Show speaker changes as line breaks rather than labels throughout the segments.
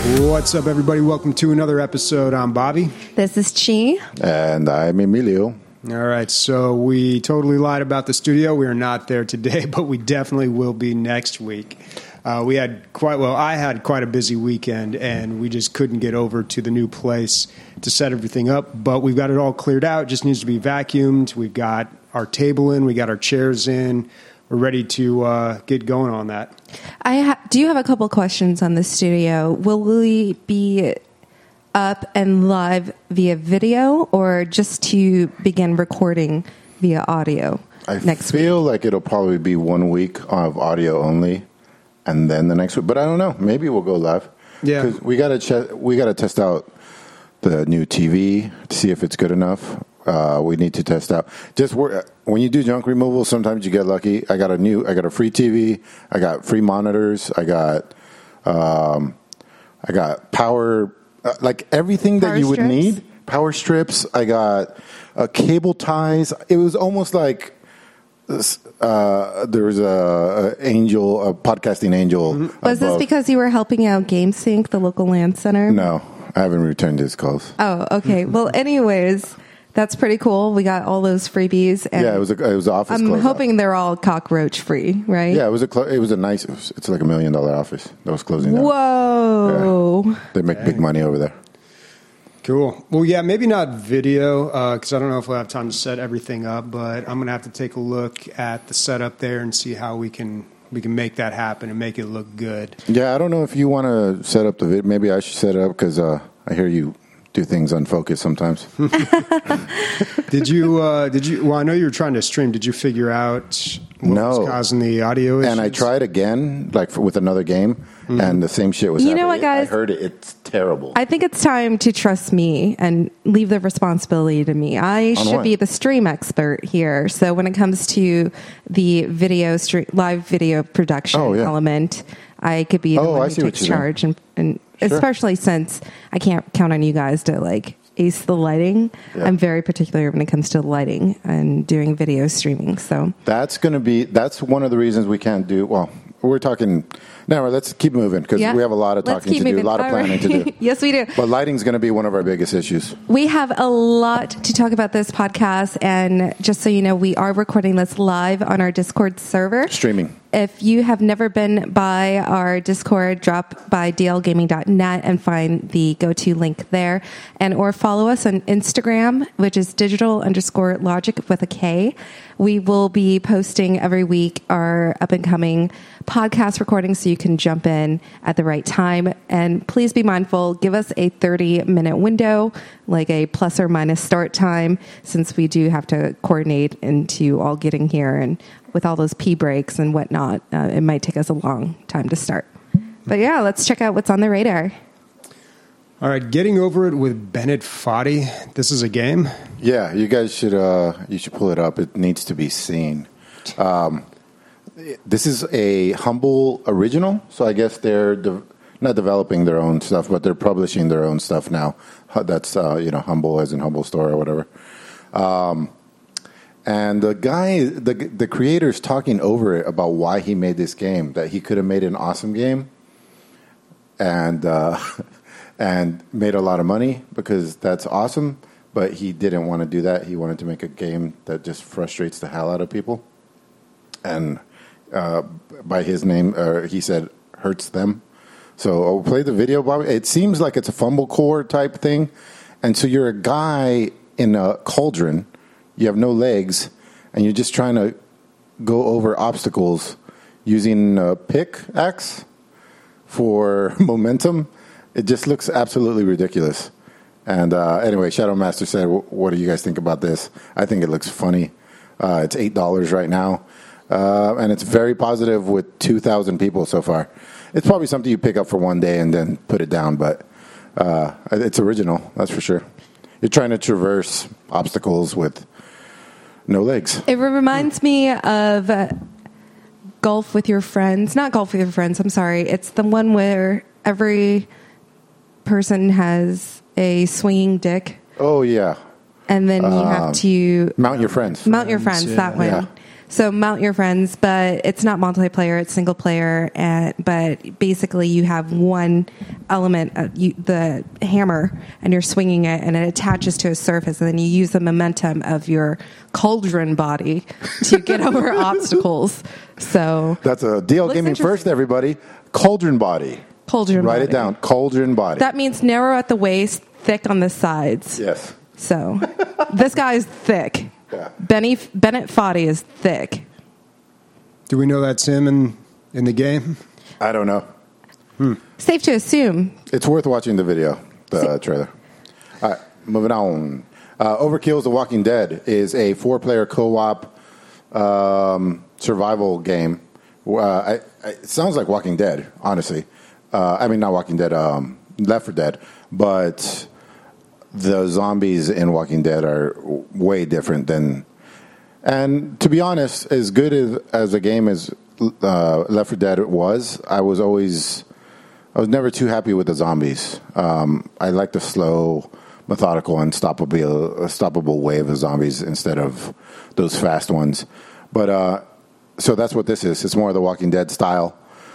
What's up, everybody? Welcome to another episode. I'm Bobby.
This is Chi.
And I'm Emilio.
All right, so we totally lied about the studio. We are not there today, but we definitely will be next week. I had quite a busy weekend, and we just couldn't get over to the new place to set everything up. But we've got it all cleared out. It just needs to be vacuumed. We've got our table in. We got our chairs in. We're ready to get going on that.
Do you have a couple questions on the studio? Will we be up and live via video, or just to begin recording via audio next week?
I feel like it'll probably be 1 week of audio only, and then the next week. But I don't know. Maybe we'll go live.
Yeah,
because we gotta test out the new TV to see if it's good enough. We need to test out. When you do junk removal, sometimes you get lucky. I got a free TV. I got free monitors. I got power, like everything that you would need. Power strips. I got cable ties. It was almost like there was a podcasting angel.
Mm-hmm. Was this because you were helping out GameSync, the local LAN center?
No, I haven't returned his calls.
Oh, okay. Well, anyways. That's pretty cool. We got all those freebies. And
yeah, it was office.
I'm hoping they're all cockroach free, right?
Yeah, it's like $1 million office that was closing down.
Whoa!
Yeah. They make big money over there.
Cool. Well, yeah, maybe not video because I don't know if we'll have time to set everything up. But I'm gonna have to take a look at the setup there and see how we can make that happen and make it look good.
Yeah, I don't know if you want to set up the video. Maybe I should set it up because I hear you do things unfocused sometimes.
Did you? Well, I know you were trying to stream. Did you figure out what was causing the audio issues?
And I tried again, with another game, and the same shit was happening.
You know what, guys?
I heard it. It's terrible.
I think it's time to trust me and leave the responsibility to me. I should be the stream expert here. So when it comes to the live video production element, I could be the one who takes charge and sure. Especially since I can't count on you guys to ace the lighting. Yeah. I'm very particular when it comes to lighting and doing video streaming. So
that's one of the reasons we can't do. Well, we're talking. No, let's keep moving because we have a lot of talking to do, a lot of planning to do.
Yes, we do.
But lighting's going to be one of our biggest issues.
We have a lot to talk about this podcast, and just so you know, we are recording this live on our Discord server.
Streaming.
If you have never been by our Discord, drop by dlgaming.net and find the go-to link there, or follow us on Instagram, which is digital_logic with a K. We will be posting every week our up-and-coming podcast recordings so you can jump in at the right time. And please be mindful, give us a 30-minute window, like a plus or minus start time, since we do have to coordinate into all getting here, and with all those pee breaks and whatnot, it might take us a long time to start. But yeah, let's check out what's on the radar.
All right, Getting Over It with Bennett Foddy. This is a game?
Yeah, you guys should pull it up. It needs to be seen. This is a Humble original, so I guess they're not developing their own stuff, but they're publishing their own stuff now. That's Humble as in Humble Store or whatever. And the guy, the creator's talking over it about why he made this game, that he could have made an awesome game and made a lot of money because that's awesome, but he didn't want to do that. He wanted to make a game that just frustrates the hell out of people. And by his name, he said, hurts them. So I'll play the video, Bobby. It seems like it's a Fumblecore type thing. And so you're a guy in a cauldron. You have no legs, and you're just trying to go over obstacles using a pickaxe for momentum. It just looks absolutely ridiculous. And anyway, Shadow Master said, what do you guys think about this? I think it looks funny. It's $8 right now. And it's very positive with 2,000 people so far. It's probably something you pick up for one day and then put it down, but it's original, that's for sure. You're trying to traverse obstacles with no legs.
It reminds me of Golf with Your Friends. Not Golf with Your Friends, I'm sorry. It's the one where every person has a swinging dick.
Oh, yeah.
And then you have to...
Mount Your Friends.
Mount Your Friends, that one.
Yeah.
So mount your friends, but it's not multiplayer; it's single player. But basically, you have one element, the hammer, and you're swinging it, and it attaches to a surface, and then you use the momentum of your cauldron body to get over obstacles. So
That's a DL Gaming first, everybody. Cauldron body.
Cauldron
Write
body.
it down. Cauldron body.
That means narrow at the waist, thick on the sides.
Yes.
So this guy's thick.
Yeah.
Bennett Foddy is thick.
Do we know that's him in the game?
I don't know.
Safe to assume.
It's worth watching the video, the trailer. All right, moving on. Overkill's The Walking Dead is a 4-player co-op survival game. It sounds like Walking Dead, honestly. I mean, not Walking Dead, Left 4 Dead, but the zombies in Walking Dead are way different than... And to be honest, as good as a game as Left 4 Dead was, I was never too happy with the zombies. I like the slow, methodical, unstoppable wave of zombies instead of those fast ones. But so that's what this is. It's more of the Walking Dead style.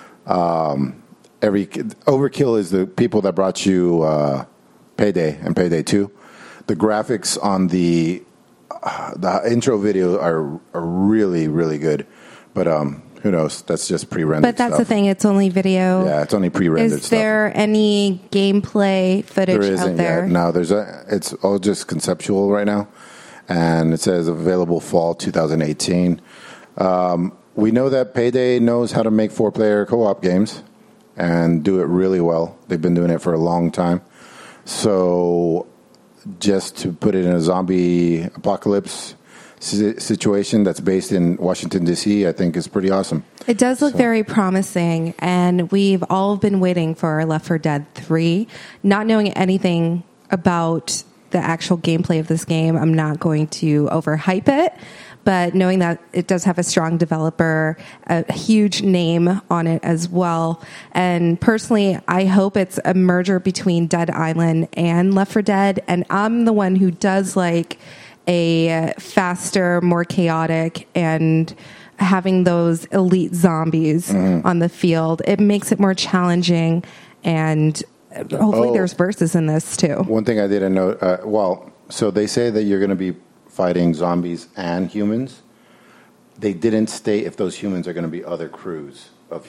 Overkill is the people that brought you Payday and Payday 2. The graphics on the intro video are really, really good. But who knows? That's just pre-rendered
But that's
stuff.
the thing. It's only video.
Yeah, it's only pre-rendered
Is
stuff.
there any gameplay footage
There isn't
out there?
yet. No, it's all just conceptual right now. And it says available fall 2018. We know that Payday knows how to make 4-player co-op games and do it really well. They've been doing it for a long time. So just to put it in a zombie apocalypse situation that's based in Washington, D.C., I think is pretty awesome.
It does look very promising, and we've all been waiting for Left 4 Dead 3. Not knowing anything about the actual gameplay of this game, I'm not going to overhype it, but knowing that it does have a strong developer, a huge name on it as well. And personally, I hope it's a merger between Dead Island and Left 4 Dead, and I'm the one who does like a faster, more chaotic, and having those elite zombies on the field. It makes it more challenging, and hopefully there's verses in this too.
One thing I didn't know, so they say that you're going to be fighting zombies and humans. They didn't state if those humans are going to be other crews of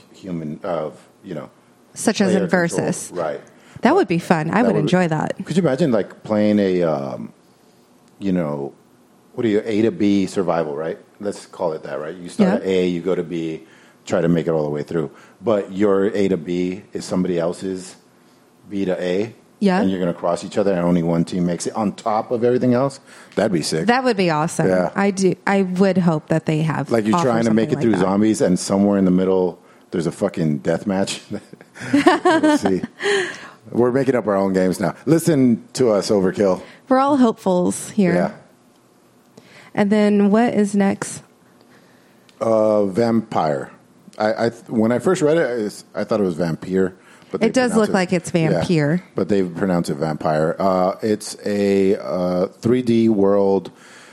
Such as in
player
Versus.
control. Right.
That would be fun. I would enjoy that.
Could you imagine like playing a, A to B survival, right? Let's call it that, right? You start at A, you go to B, try to make it all the way through. But your A to B is somebody else's B to A.
Yeah.
And you're going to cross each other and only one team makes it on top of everything else. That'd be sick.
That would be awesome.
Yeah.
I would hope that they have.
Like you're trying to make it
something
through
like that.
zombies and somewhere in the middle there's a fucking death match. Let's see. We're making up our own games now. Listen to us, Overkill.
We're all hopefuls here.
Yeah.
And then what is next?
Vampire. When I first read it, I thought it was vampire. But
It does look like it's vampire.
Yeah, but they pronounce it vampire. It's a 3D world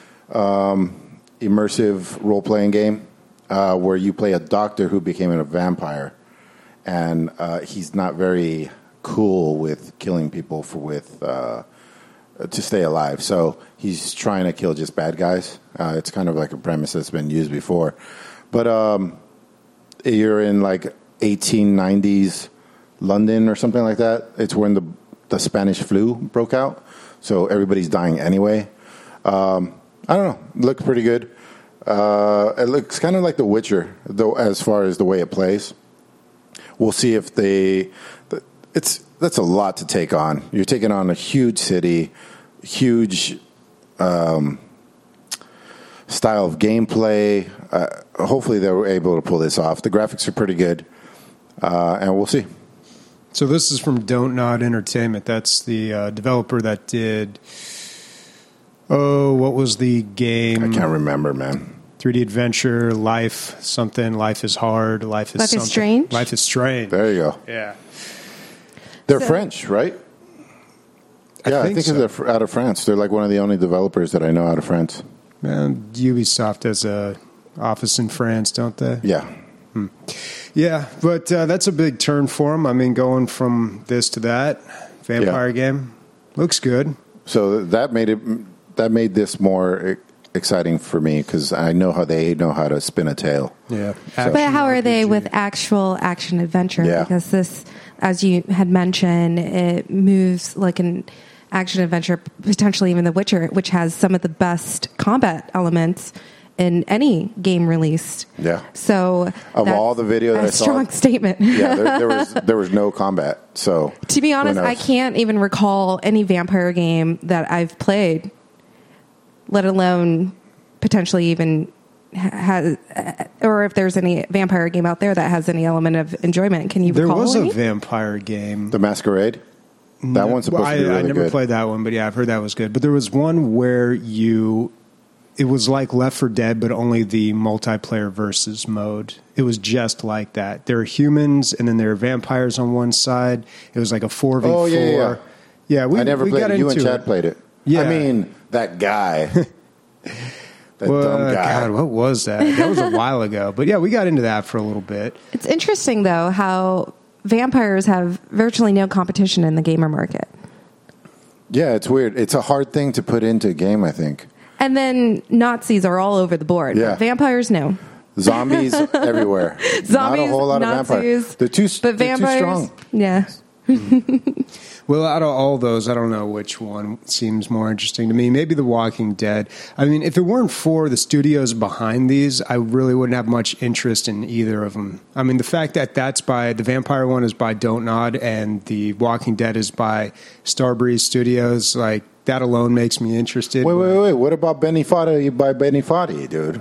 immersive role-playing game where you play a doctor who became a vampire. And he's not very cool with killing people to stay alive. So he's trying to kill just bad guys. It's kind of like a premise that's been used before. But you're in like 1890s London or something like that. It's when the Spanish flu broke out. So everybody's dying anyway. I don't know. It looks pretty good. It looks kind of like The Witcher, though, as far as the way it plays. We'll see if that's a lot to take on. You're taking on a huge city, huge style of gameplay. Hopefully they were able to pull this off. The graphics are pretty good, and we'll see.
So this is from Don't Nod Entertainment. That's the developer that did... Oh, what was the game?
I can't remember, man.
3D adventure, Life something, Life is Hard, Life is
Life is
something.
Strange?
Life is Strange.
There you go.
Yeah.
They're French, right? I think
so.
they're out of France. They're like one of the only developers that I know out of France.
Man, Ubisoft has a office in France, don't they?
Yeah.
Yeah, but that's a big turn for him. I mean, going from this to that vampire game looks good.
So that made this more exciting for me because I know how they know how to spin a tale.
Yeah.
But how are they with actual action adventure?
Yeah.
Because this, as you had mentioned, it moves like an action adventure, potentially even The Witcher, which has some of the best combat elements in any game released.
Yeah.
So
of all the video that I saw,
strong statement.
Yeah, there was no combat. So
to be honest, I can't even recall any vampire game that I've played, let alone potentially even has, or if there's any vampire game out there that has any element of enjoyment. Can you recall
any? There was
any?
a vampire game.
The Masquerade? That one's supposed to be really good.
I never played that one, but yeah, I've heard that was good. But there was one where it was like Left 4 Dead, but only the multiplayer versus mode. It was just like that. There are humans, and then there are vampires on one side. It was like a 4v4.
Oh, yeah.
Yeah,
I never played it. You and Chad played it.
Yeah.
I mean, that guy. That dumb guy.
God, what was that? That was a while ago. But yeah, we got into that for a little bit.
It's interesting, though, how vampires have virtually no competition in the gamer market.
Yeah, it's weird. It's a hard thing to put into a game, I think.
And then Nazis are all over the board.
Yeah.
Vampires, no.
Zombies everywhere.
Zombies,
not a whole lot
Nazis,
of vampires. They're too strong.
Yeah.
Well, out of all those, I don't know which one seems more interesting to me. Maybe The Walking Dead. I mean, if it weren't for the studios behind these, I really wouldn't have much interest in either of them. I mean, the fact that the vampire one is by Don't Nod and The Walking Dead is by Starbreeze Studios, like, that alone makes me interested.
Wait. What about Benny Foddy by Benny Foddy, dude?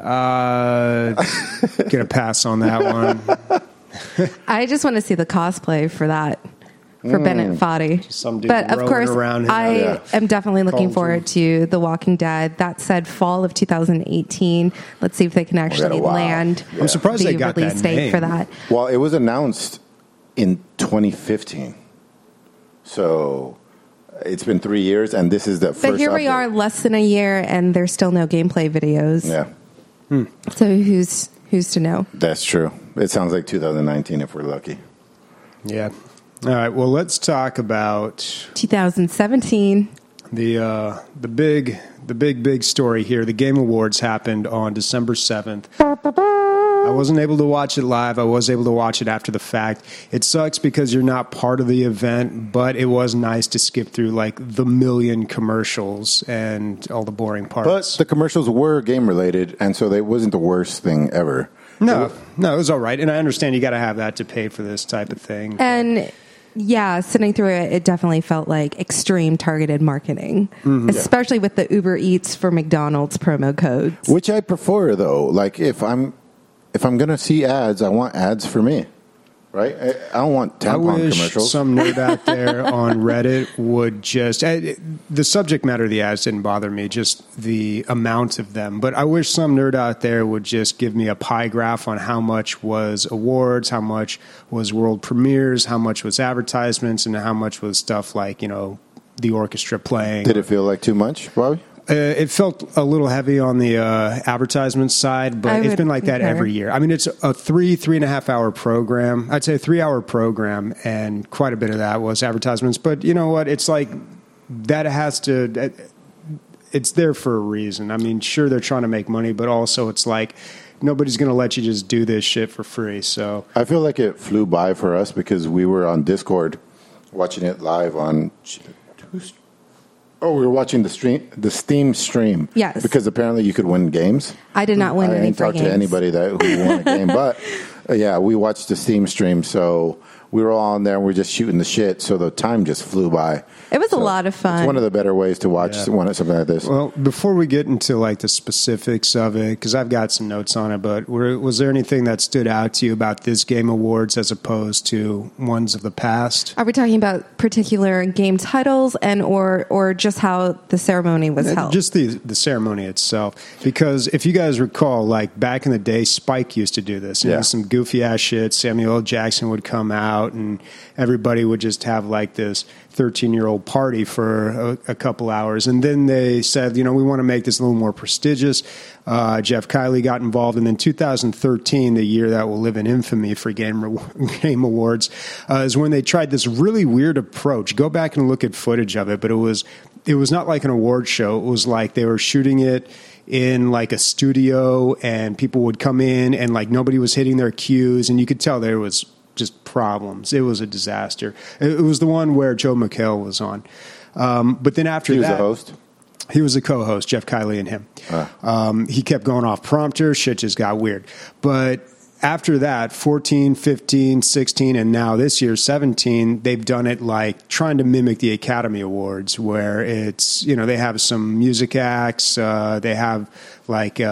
Gonna pass on that one.
I just want to see the cosplay for that, for Bennett Foddy.
Some dude
but of course,
around him.
I am definitely looking forward to The Walking Dead. That said, fall of 2018. Let's see if they can actually land.
Yeah.
I'm surprised they got
release
that
date
name
for that.
Well, it was announced in 2015. So it's been 3 years, and this is the first
But here we
update.
are, less than a year, and there's still no gameplay videos.
Yeah.
So who's to know?
That's true. It sounds like 2019 if we're lucky.
Yeah. All right. Well, let's talk about
2017.
the big story here. The Game Awards happened on December 7th. I wasn't able to watch it live. I was able to watch it after the fact. It sucks because you're not part of the event, but it was nice to skip through like the million commercials and all the boring parts.
But the commercials were game related, and so it wasn't the worst thing ever.
No, it was all right. And I understand you got to have that to pay for this type of thing.
And yeah, sitting through it, it definitely felt like extreme targeted marketing, especially with the Uber Eats for McDonald's promo codes.
Which I prefer, though. Like, if I'm going to see ads, I want ads for me, right? I don't want tampon
I wish
commercials.
some nerd out there on Reddit would just... the subject matter of the ads didn't bother me, just the amount of them. But I wish some nerd out there would just give me a pie graph on how much was awards, how much was world premieres, how much was advertisements, and how much was stuff like, the orchestra playing.
Did it feel like too much, Bobby?
It felt a little heavy on the advertisement side, but it's been like that every year. I mean, it's a 3.5 hour program. I'd say a 3 hour program, and quite a bit of that was advertisements. But you know what? It's like that it's there for a reason. I mean, sure, they're trying to make money, but also it's like nobody's going to let you just do this shit for free. So
I feel like it flew by for us because we were on Discord watching it live on... Oh, we were watching the Steam stream.
Yes.
Because apparently you could win games.
I did not win any free games.
I didn't talk to anybody who won a game. But, yeah, we watched the Steam stream. So we were all on there and we were just shooting the shit. So the time just flew by.
It was a lot of fun.
It's one of the better ways to watch something like this.
Well, before we get into like the specifics of it, because I've got some notes on it, but was there anything that stood out to you about this Game Awards as opposed to ones of the past?
Are we talking about particular game titles and or just how the ceremony was held?
Just the ceremony itself. Because if you guys recall, like back in the day, Spike used to do this. And it was some goofy ass shit. Samuel L. Jackson would come out, and everybody would just have like this 13-year-old party for a couple hours. And then they said, we want to make this a little more prestigious. Jeff Kiley got involved, and then 2013, the year that will live in infamy for Game Awards, is when they tried this really weird approach. Go back and look at footage of it, but it was not like an award show. It was like they were shooting it in like a studio, and people would come in, and like nobody was hitting their cues, and you could tell there was just problems. It was a disaster. It was the one where Joe McHale was on. But then after that...
He was a host?
He was a co-host, Jeff Kiley and him. He kept going off prompter. Shit just got weird. But after that, 14, 15, 16, and now this year, 17, they've done it like trying to mimic the Academy Awards, where it's, they have some music acts. They have like...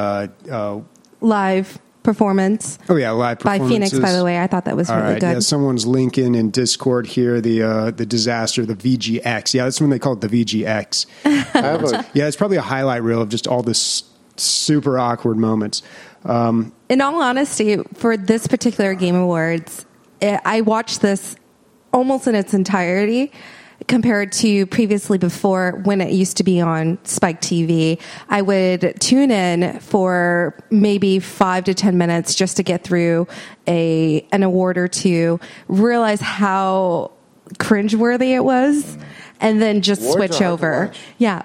live performance.
Oh yeah, live performances.
By Phoenix, by the way. I thought that was really good.
Yeah, someone's linking in Discord here the disaster, the VGX. Yeah, that's when they call it the VGX. Yeah, it's probably a highlight reel of just all this super awkward moments.
In all honesty, for this particular Game Awards, I watched this almost in its entirety compared to previously before when it used to be on Spike TV. I would tune in for maybe 5 to 10 minutes just to get through an award or two, realize how cringeworthy it was, and then just switch over. Yeah.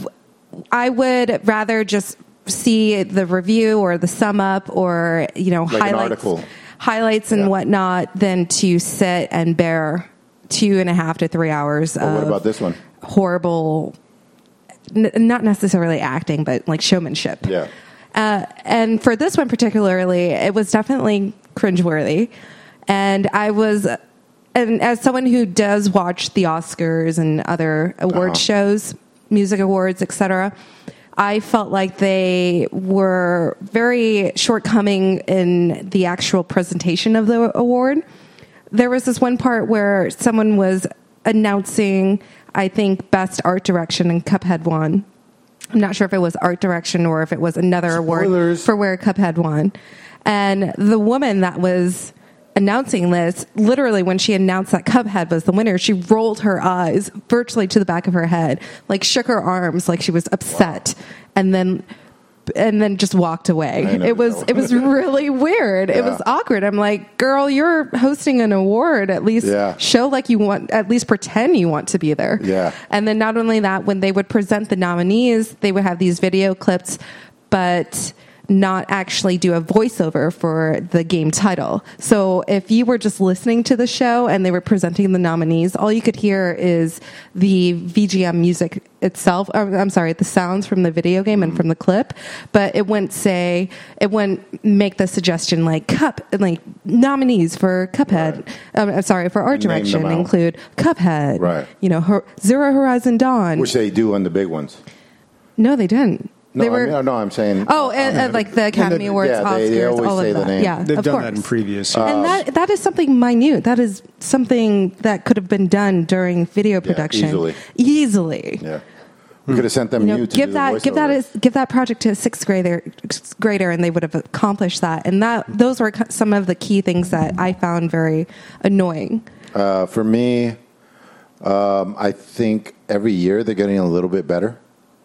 I would rather just see the review or the sum up or, like highlights and whatnot than to sit and bear 2.5 to 3 hours of
what about this one?
Horrible, not necessarily acting, but like showmanship.
Yeah.
And for this one particularly, it was definitely cringeworthy. And and as someone who does watch the Oscars and other award shows, music awards, etc., I felt like they were very shortcoming in the actual presentation of the award. There was this one part where someone was announcing, I think, Best Art Direction, and Cuphead won. I'm not sure if it was Art Direction or if it was another award for where Cuphead won. And the woman that was announcing this, literally when she announced that Cuphead was the winner, she rolled her eyes virtually to the back of her head, like shook her arms like she was upset, and then just walked away. It was really weird. Yeah. It was awkward. I'm like, girl, you're hosting an award. At least show like you want, at least pretend you want to be there.
Yeah.
And then not only that, when they would present the nominees, they would have these video clips, but not actually do a voiceover for the game title. So if you were just listening to the show and they were presenting the nominees, all you could hear is the VGM music itself. I'm sorry, the sounds from the video game and from the clip, but it wouldn't make the suggestion like nominees for Cuphead. Right. For Art Direction include Cuphead.
Right.
Zero Horizon Dawn.
Which they do on the big ones.
No, they didn't.
I'm saying...
and like the Academy Awards, Oscars,
they always
all
say
of that.
The name.
Yeah,
they've done that in previous years.
And that is something minute. That is something that could have been done during video production.
Easily. Yeah. We could have sent them
give that project to a sixth grader, and they would have accomplished that. And those were some of the key things that I found very annoying.
For me, I think every year they're getting a little bit better.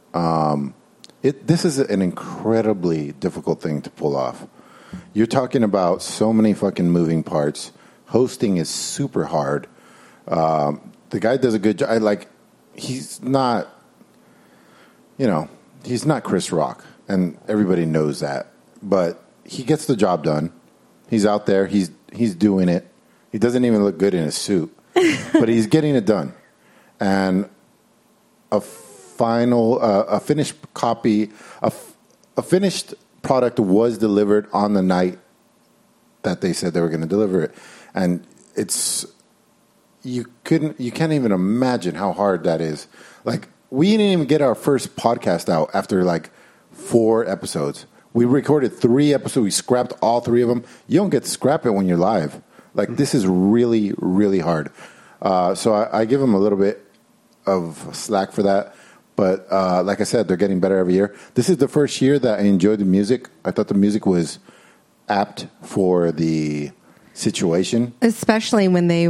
This is an incredibly difficult thing to pull off. You're talking about so many fucking moving parts. Hosting is super hard. The guy does a good job. He's not, he's not Chris Rock, and everybody knows that. But he gets the job done. He's out there. He's doing it. He doesn't even look good in his suit, but he's getting it done. And a finished copy, a finished product was delivered on the night that they said they were going to deliver it, and you can't even imagine how hard that is. Like, we didn't even get our first podcast out after 4 episodes. We recorded 3 episodes. We scrapped all 3 of them. You don't get to scrap it when you're live. This is really, really hard. So I give them a little bit of slack for that. But like I said, they're getting better every year. This is the first year that I enjoyed the music. I thought the music was apt for the situation.
Especially when they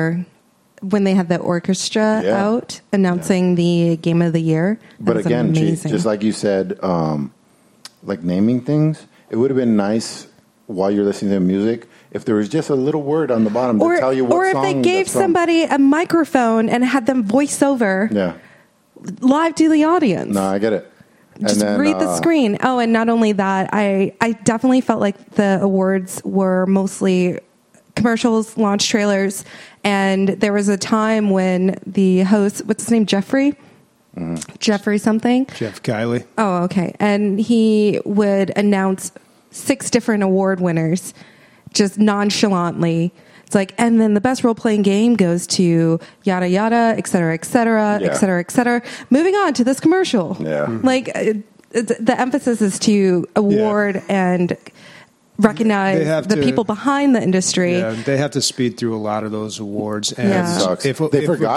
had the orchestra out announcing the game of the year.
But again,
amazing.
just like you said, like naming things, it would have been nice while you're listening to music if there was just a little word on the bottom to tell you what
or if
song
they gave
that's from.
somebody a microphone and had them voice over live to the audience.
No, I get it.
Just read the screen. Oh, and not only that, I definitely felt like the awards were mostly commercials, launch trailers, and there was a time when the host, what's his name, Jeffrey? Jeffrey something?
Jeff Kiley.
Oh, okay. And he would announce 6 different award winners just nonchalantly. It's like, and then the best role-playing game goes to yada, yada, et cetera, et cetera, et cetera, et cetera. Moving on to this commercial.
Yeah.
Like, the emphasis is to award and recognize the people behind the industry.
Yeah, they have to speed through a lot of those awards. And
They forgot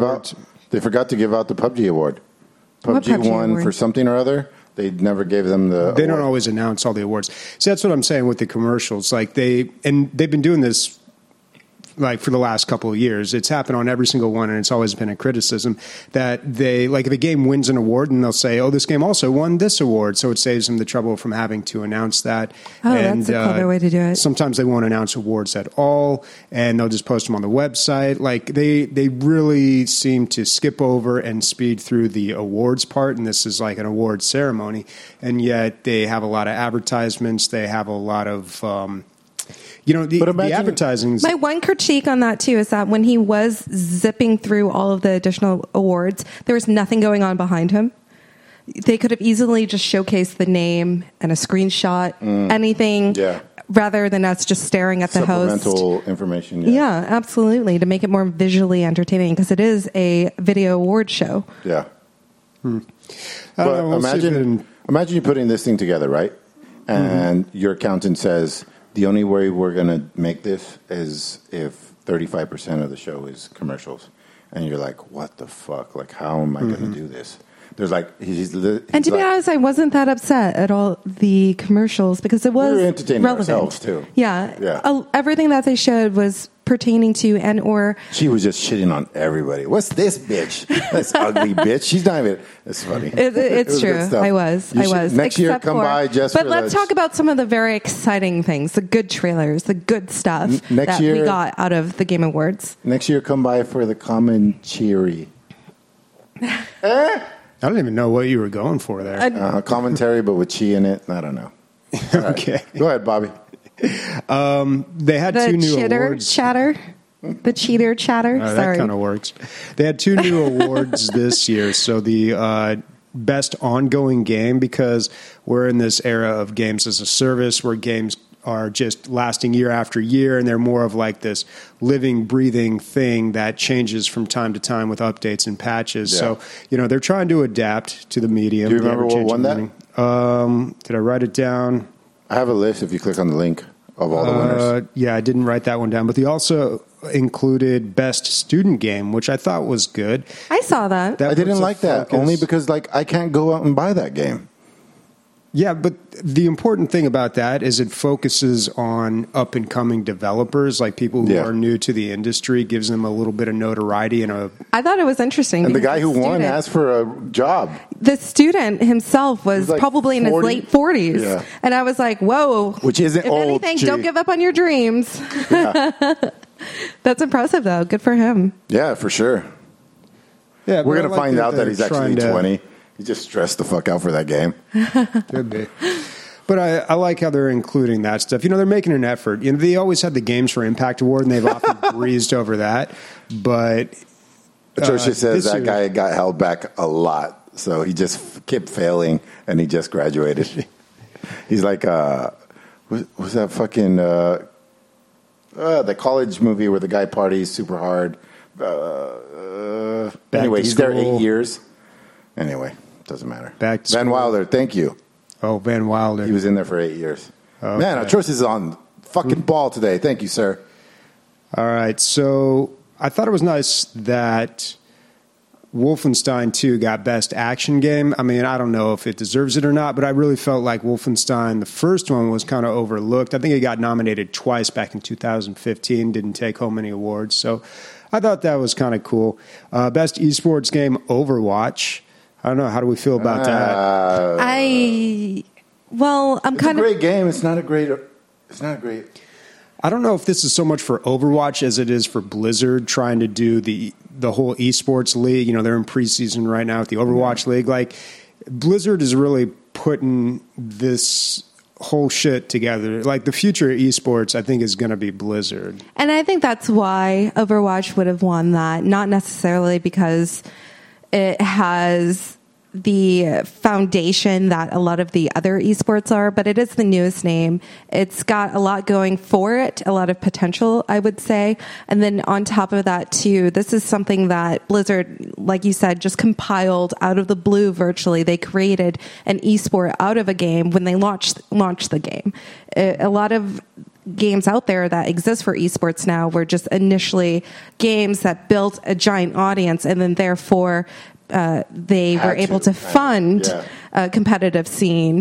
to give out the PUBG award. PUBG won
award?
for something or other. They never gave them the
They
award.
don't always announce all the awards. So that's what I'm saying with the commercials. Like they've been doing this like for the last couple of years. It's happened on every single one, and it's always been a criticism that they, like if a game wins an award, and they'll say, oh, this game also won this award, so it saves them the trouble from having to announce that.
Oh,
and,
that's a clever way to do it.
Sometimes they won't announce awards at all, and they'll just post them on the website. Like they really seem to skip over and speed through the awards part, and this is like an award ceremony, and yet they have a lot of advertisements. They have a lot of the advertising.
My one critique on that too is that when he was zipping through all of the additional awards, there was nothing going on behind him. They could have easily just showcased the name and a screenshot, anything, rather than us just staring at the host.
Supplemental information.
Yeah, absolutely, to make it more visually entertaining, because it is a video award show.
Yeah.
But
imagine you putting this thing together, right? And your accountant says, the only way we're going to make this is if 35% of the show is commercials. And you're like, what the fuck? Like, how am I going to do this? There's like, he's
and to be honest, I wasn't that upset at all the commercials, because it was
entertaining
relevant.
Ourselves too.
Yeah. Everything that they showed was pertaining to or
she was just shitting on everybody. What's this bitch? This ugly bitch. She's not even. It's funny.
It's true. I was.
Next year, come by just.
But let's talk about some of the very exciting things, the good trailers, the good stuff that we got out of the Game Awards.
Next year, come by for the commentary.
I don't even know what you were going for there.
Commentary, but with chi in it. I don't know.
Okay.
Go ahead, Bobby.
They had two new awards.
The cheater chatter. Sorry.
That kind of works. They had 2 new awards this year. So the best ongoing game, because we're in this era of games as a service where games are just lasting year after year, and they're more of like this living, breathing thing that changes from time to time with updates and patches.
Yeah.
So, they're trying to adapt to the medium.
Do you remember what won that?
Did I write it down?
I have a list if you click on the link of all the winners.
Yeah, I didn't write that one down, but they also included Best Student Game, which I thought was good.
I saw that.
I didn't like that, only because I can't go out and buy that game.
Yeah, but the important thing about that is it focuses on up-and-coming developers, like people who are new to the industry, gives them a little bit of notoriety. I
thought it was interesting.
And the guy who won asked for a job.
The student himself was like probably 40? In his late 40s. Yeah. And I was like, whoa.
Which isn't old.
If anything, don't give up on your dreams. Yeah. That's impressive, though. Good for him.
Yeah, for sure.
Yeah,
we're going to find out that he's actually 20. He just stressed the fuck out for that game.
Could be. But I like how they're including that stuff. They're making an effort. They always had the Games for Impact Award, and they've often breezed over that. But
Patricia says that guy got held back a lot, so he just kept failing, and he just graduated. He's like, was that fucking the college movie where the guy parties super hard? Anyway, he's there 8 years. Anyway. Doesn't matter. Van Wilder, thank you.
Oh, Van Wilder.
He was in there for 8 years. Okay. Man, Artros is on fucking ball today. Thank you, sir.
All right. So I thought it was nice that Wolfenstein 2 got Best Action Game. I mean, I don't know if it deserves it or not, but I really felt like Wolfenstein, the first one, was kind of overlooked. I think it got nominated twice back in 2015, didn't take home any awards. So I thought that was kind of cool. Best Esports Game, Overwatch. I don't know. How do we feel about that?
I'm
It's
kind
a
of
great game. It's not a great.
I don't know if this is so much for Overwatch as it is for Blizzard trying to do the whole esports league. You know, they're in preseason right now with the Overwatch League. Like, Blizzard is really putting this whole shit together. Like, the future of esports, I think, is going to be Blizzard.
And I think that's why Overwatch would have won that, not necessarily because it has the foundation that a lot of the other esports are, but it is the newest name. It's got a lot going for it, a lot of potential, I would say. And then on top of that, too, this is something that Blizzard, like you said, just compiled out of the blue virtually. They created an esport out of a game when they launched the game. A lot of games out there that exist for esports now were just initially games that built a giant audience, and then therefore they were able to fund a competitive scene.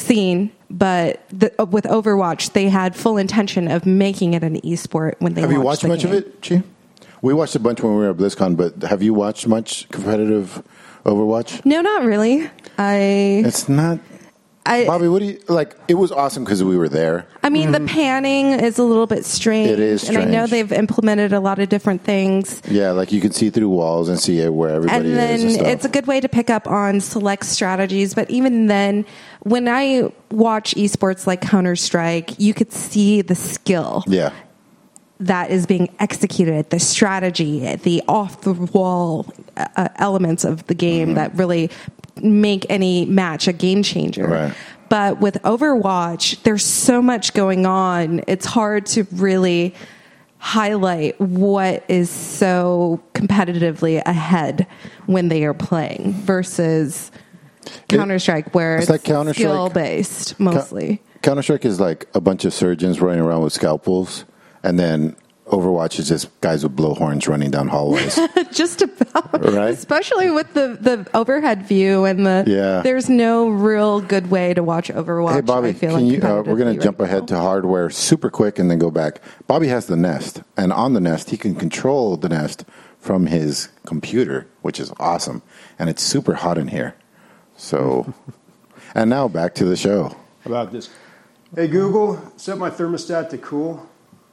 But with Overwatch, they had full intention of making it an esport when they
Have you watched
the
much
game.
of it, Chi? We watched a bunch when we were at BlizzCon, but have you watched much competitive Overwatch?
No, not really.
It's not. Bobby, what do you like? It was awesome because we were there.
I mean, the panning is a little bit strange.
It is strange.
And I know they've implemented a lot of different things.
Yeah, like you can see through walls and see where everybody
And then
is. And stuff.
it's a good way to pick up on select strategies. But even then, when I watch esports like Counter-Strike, you could see the skill.
Yeah.
That is being executed, the strategy, the off-the-wall elements of the game that really make any match a game changer.
Right.
But with Overwatch, there's so much going on. It's hard to really highlight what is so competitively ahead when they are playing versus Counter-Strike, where it's
like Counter-Strike.
skill-based mostly.
Counter-Strike is like a bunch of surgeons running around with scalpels, and then Overwatch is just guys with blowhorns running down hallways.
Just about,
Right?
Especially with the overhead view and there's no real good way to watch Overwatch.
Hey, Bobby,
I feel
can
like
you? We're going to jump ahead to hardware super quick and then go back. Bobby has the Nest, and on the Nest, he can control the Nest from his computer, which is awesome, and it's super hot in here. So, and now back to the show.
How about this? Hey, Google, set my thermostat to cool.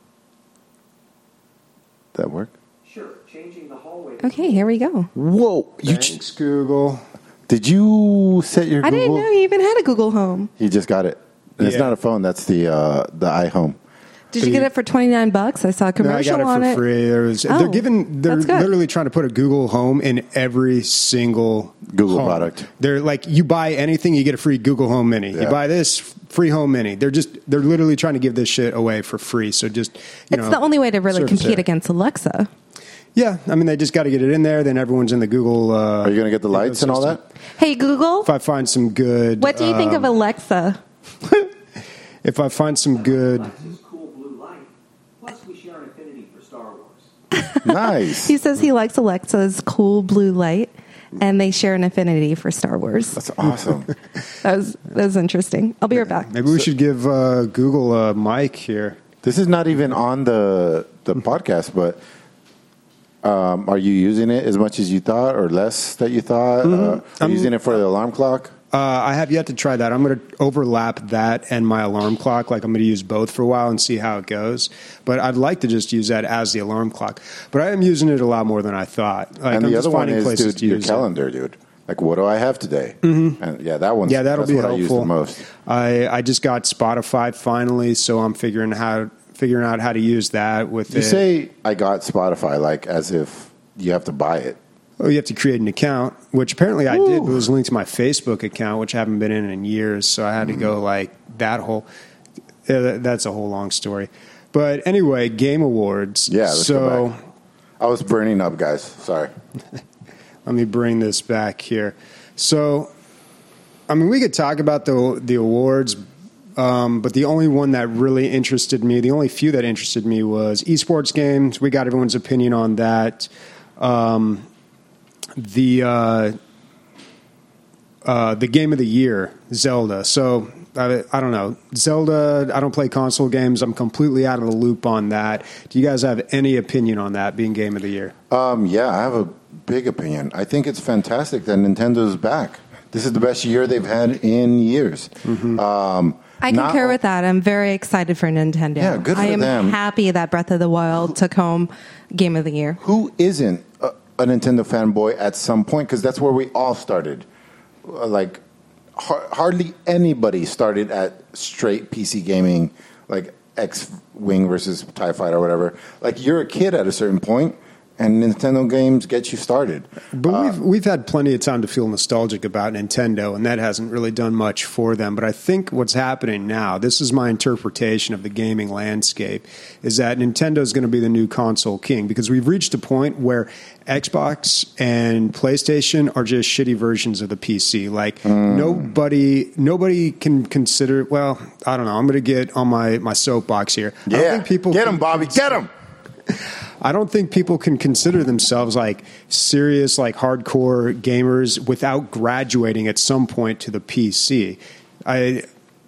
That work?
Sure, changing the hallway.
Okay, here we go.
Whoa!
Thanks, Google.
Did you set your
I
Google?
didn't know you even had a Google Home.
He just got it. And It's
Yeah.
not a phone. That's the iHome.
Did you get it for $29? I saw a
No, I
commercial
got
on
it
it.
for free. They're
that's good.
literally trying to put a Google Home in every single
Google
home.
product.
They're like, you buy anything, you get a free Google Home Mini.
Yeah.
You buy this, free Home Mini. They're literally trying to give this shit away for free. So just,
It's the only way to really
Surface
compete
Air.
against Alexa.
Yeah, I mean, they just got to get it in there. Then everyone's in the Google.
Are you going to get the lights and all
ecosystem.
that?
Hey, Google,
If I find some good,
what do you think of Alexa?
if I find some good,
Alexa's cool blue light. Plus, we share an affinity for Star Wars.
Nice.
He says he likes Alexa's cool blue light, and they share an affinity for Star Wars.
That's awesome.
That was interesting. I'll be right back.
maybe we should give Google a mic here.
This is not even on the podcast, but are you using it as much as you thought or less that you thought? Are you using it for the alarm clock?
I have yet to try that. I'm going to overlap that and my alarm clock. Like, I'm going to use both for a while and see how it goes. But I'd like to just use that as the alarm clock. But I am using it a lot more than I thought. Like,
And
I'm
the
just
other one
finding
is,
places
dude,
to
your
use it.
calendar, dude. Like, what do I have today? Mm-hmm. And that one's
Yeah, that'll
that's
be
what I use
helpful.
the most.
I just got Spotify finally, so I'm figuring out how to use that with
You
it.
say I got Spotify like as if you have to buy it.
Well, you have to create an account, which apparently I did. But it was linked to my Facebook account, which I haven't been in years. So I had to go like that whole. That's a whole long story. But anyway, Game Awards.
Yeah, let's go back. I was burning up, guys. Sorry.
Let me bring this back here. So, I mean, we could talk about the awards, but the only one that really interested me, the only few that interested me was esports games. We got everyone's opinion on that. the game of the year, Zelda. So I don't know. Zelda, I don't play console games. I'm completely out of the loop on that. Do you guys have any opinion on that being game of the year?
Yeah, I have a big opinion. I think it's fantastic that Nintendo's back. This is the best year they've had in years.
Mm-hmm.
I concur with that. I'm very excited for Nintendo.
Yeah, good for
them. I am
them.
happy that Breath of the Wild took home Game of the Year.
Who isn't a Nintendo fanboy at some point? Because that's where we all started. Like, hardly anybody started at straight PC gaming, like X-Wing versus TIE Fighter or whatever. Like, you're a kid at a certain point, and Nintendo games get you started.
But we've had plenty of time to feel nostalgic about Nintendo, and that hasn't really done much for them. But I think what's happening now, this is my interpretation of the gaming landscape, is that Nintendo is going to be the new console king, because we've reached a point where Xbox and PlayStation are just shitty versions of the PC. Like, nobody can consider, well, I don't know, I'm going to get on my soapbox here.
Yeah,
I don't think people
get him, Bobby, get him!
I don't think people can consider themselves like serious, like hardcore gamers without graduating at some point to the PC.
I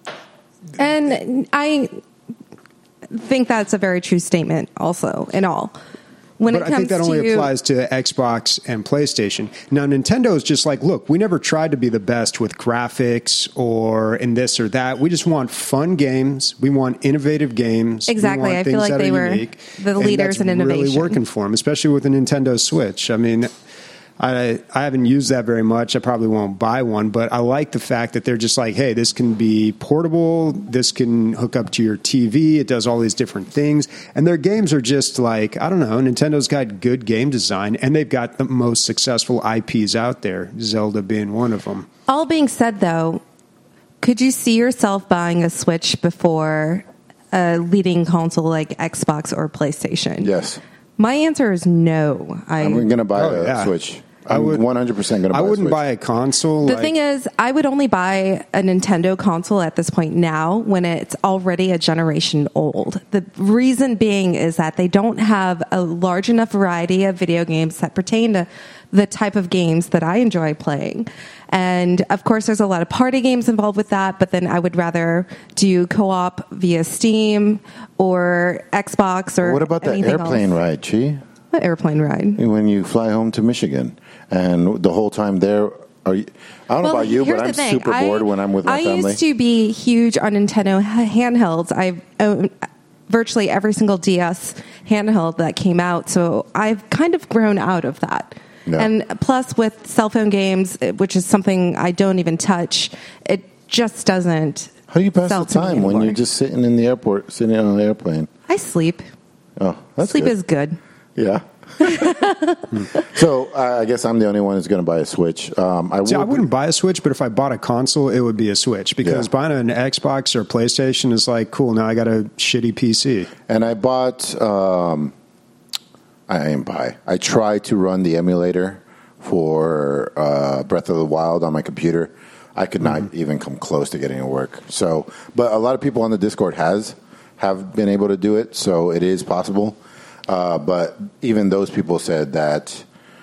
think that's a very true statement also in all.
But I think that only applies to Xbox and PlayStation. Now, Nintendo is just like, look, we never tried to be the best with graphics or in this or that. We just want fun games. We want innovative games.
Exactly. I feel like they were the leaders in innovation.
Really working for them, especially with the Nintendo Switch. I mean, I haven't used that very much. I probably won't buy one, but I like the fact that they're just like, hey, this can be portable. This can hook up to your TV. It does all these different things. And their games are just like, I don't know, Nintendo's got good game design, and they've got the most successful IPs out there, Zelda being one of them.
All being said, though, could you see yourself buying a Switch before a leading console like Xbox or PlayStation?
Yes.
My answer is no.
I'm going to buy a Switch. I'm 100% going to buy a Switch.
I wouldn't buy a console.
The thing is, I would only buy a Nintendo console at this point now when it's already a generation old. The reason being is that they don't have a large enough variety of video games that pertain to the type of games that I enjoy playing. And of course, there's a lot of party games involved with that, but then I would rather do co-op via Steam or Xbox or
what about that airplane ride, Chi?
What airplane ride?
When you fly home to Michigan and the whole time there, I don't know about you, but I'm super bored when I'm with my family.
I used to be huge on Nintendo handhelds. I've owned virtually every single DS handheld that came out, so I've kind of grown out of that. No. And plus with cell phone games, which is something I don't even touch, it just doesn't.
How do you pass the time when you're just sitting in the airport, sitting on an airplane?
I sleep.
Oh, that's
Sleep
good.
is good.
Yeah. So I guess I'm the only one who's going to buy a Switch. I
wouldn't buy a Switch, but if I bought a console, it would be a Switch, because buying an Xbox or PlayStation is like, cool, now I got a shitty PC.
And I bought, I tried to run the emulator for Breath of the Wild on my computer. I could not even come close to getting it to work. So, but a lot of people on the Discord have been able to do it, so it is possible. But even those people said that,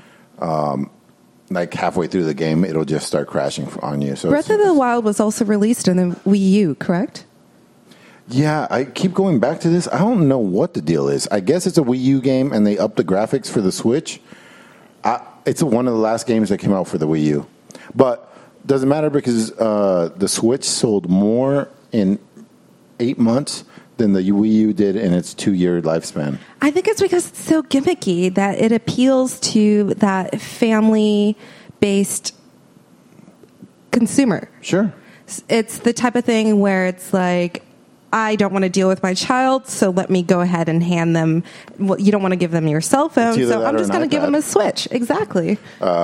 like halfway through the game, it'll just start crashing on you. So
Breath of the Wild was also released in the Wii U, correct?
Yeah, I keep going back to this. I don't know what the deal is. I guess it's a Wii U game, and they upped the graphics for the Switch. It's one of the last games that came out for the Wii U. But doesn't matter, because the Switch sold more in 8 months than the Wii U did in its 2-year lifespan.
I think it's because it's so gimmicky that it appeals to that family-based consumer.
Sure.
It's the type of thing where it's like, I don't want to deal with my child, so let me go ahead and hand them. Well, you don't want to give them your cell phone, so I'm just going to give them a Switch. Exactly.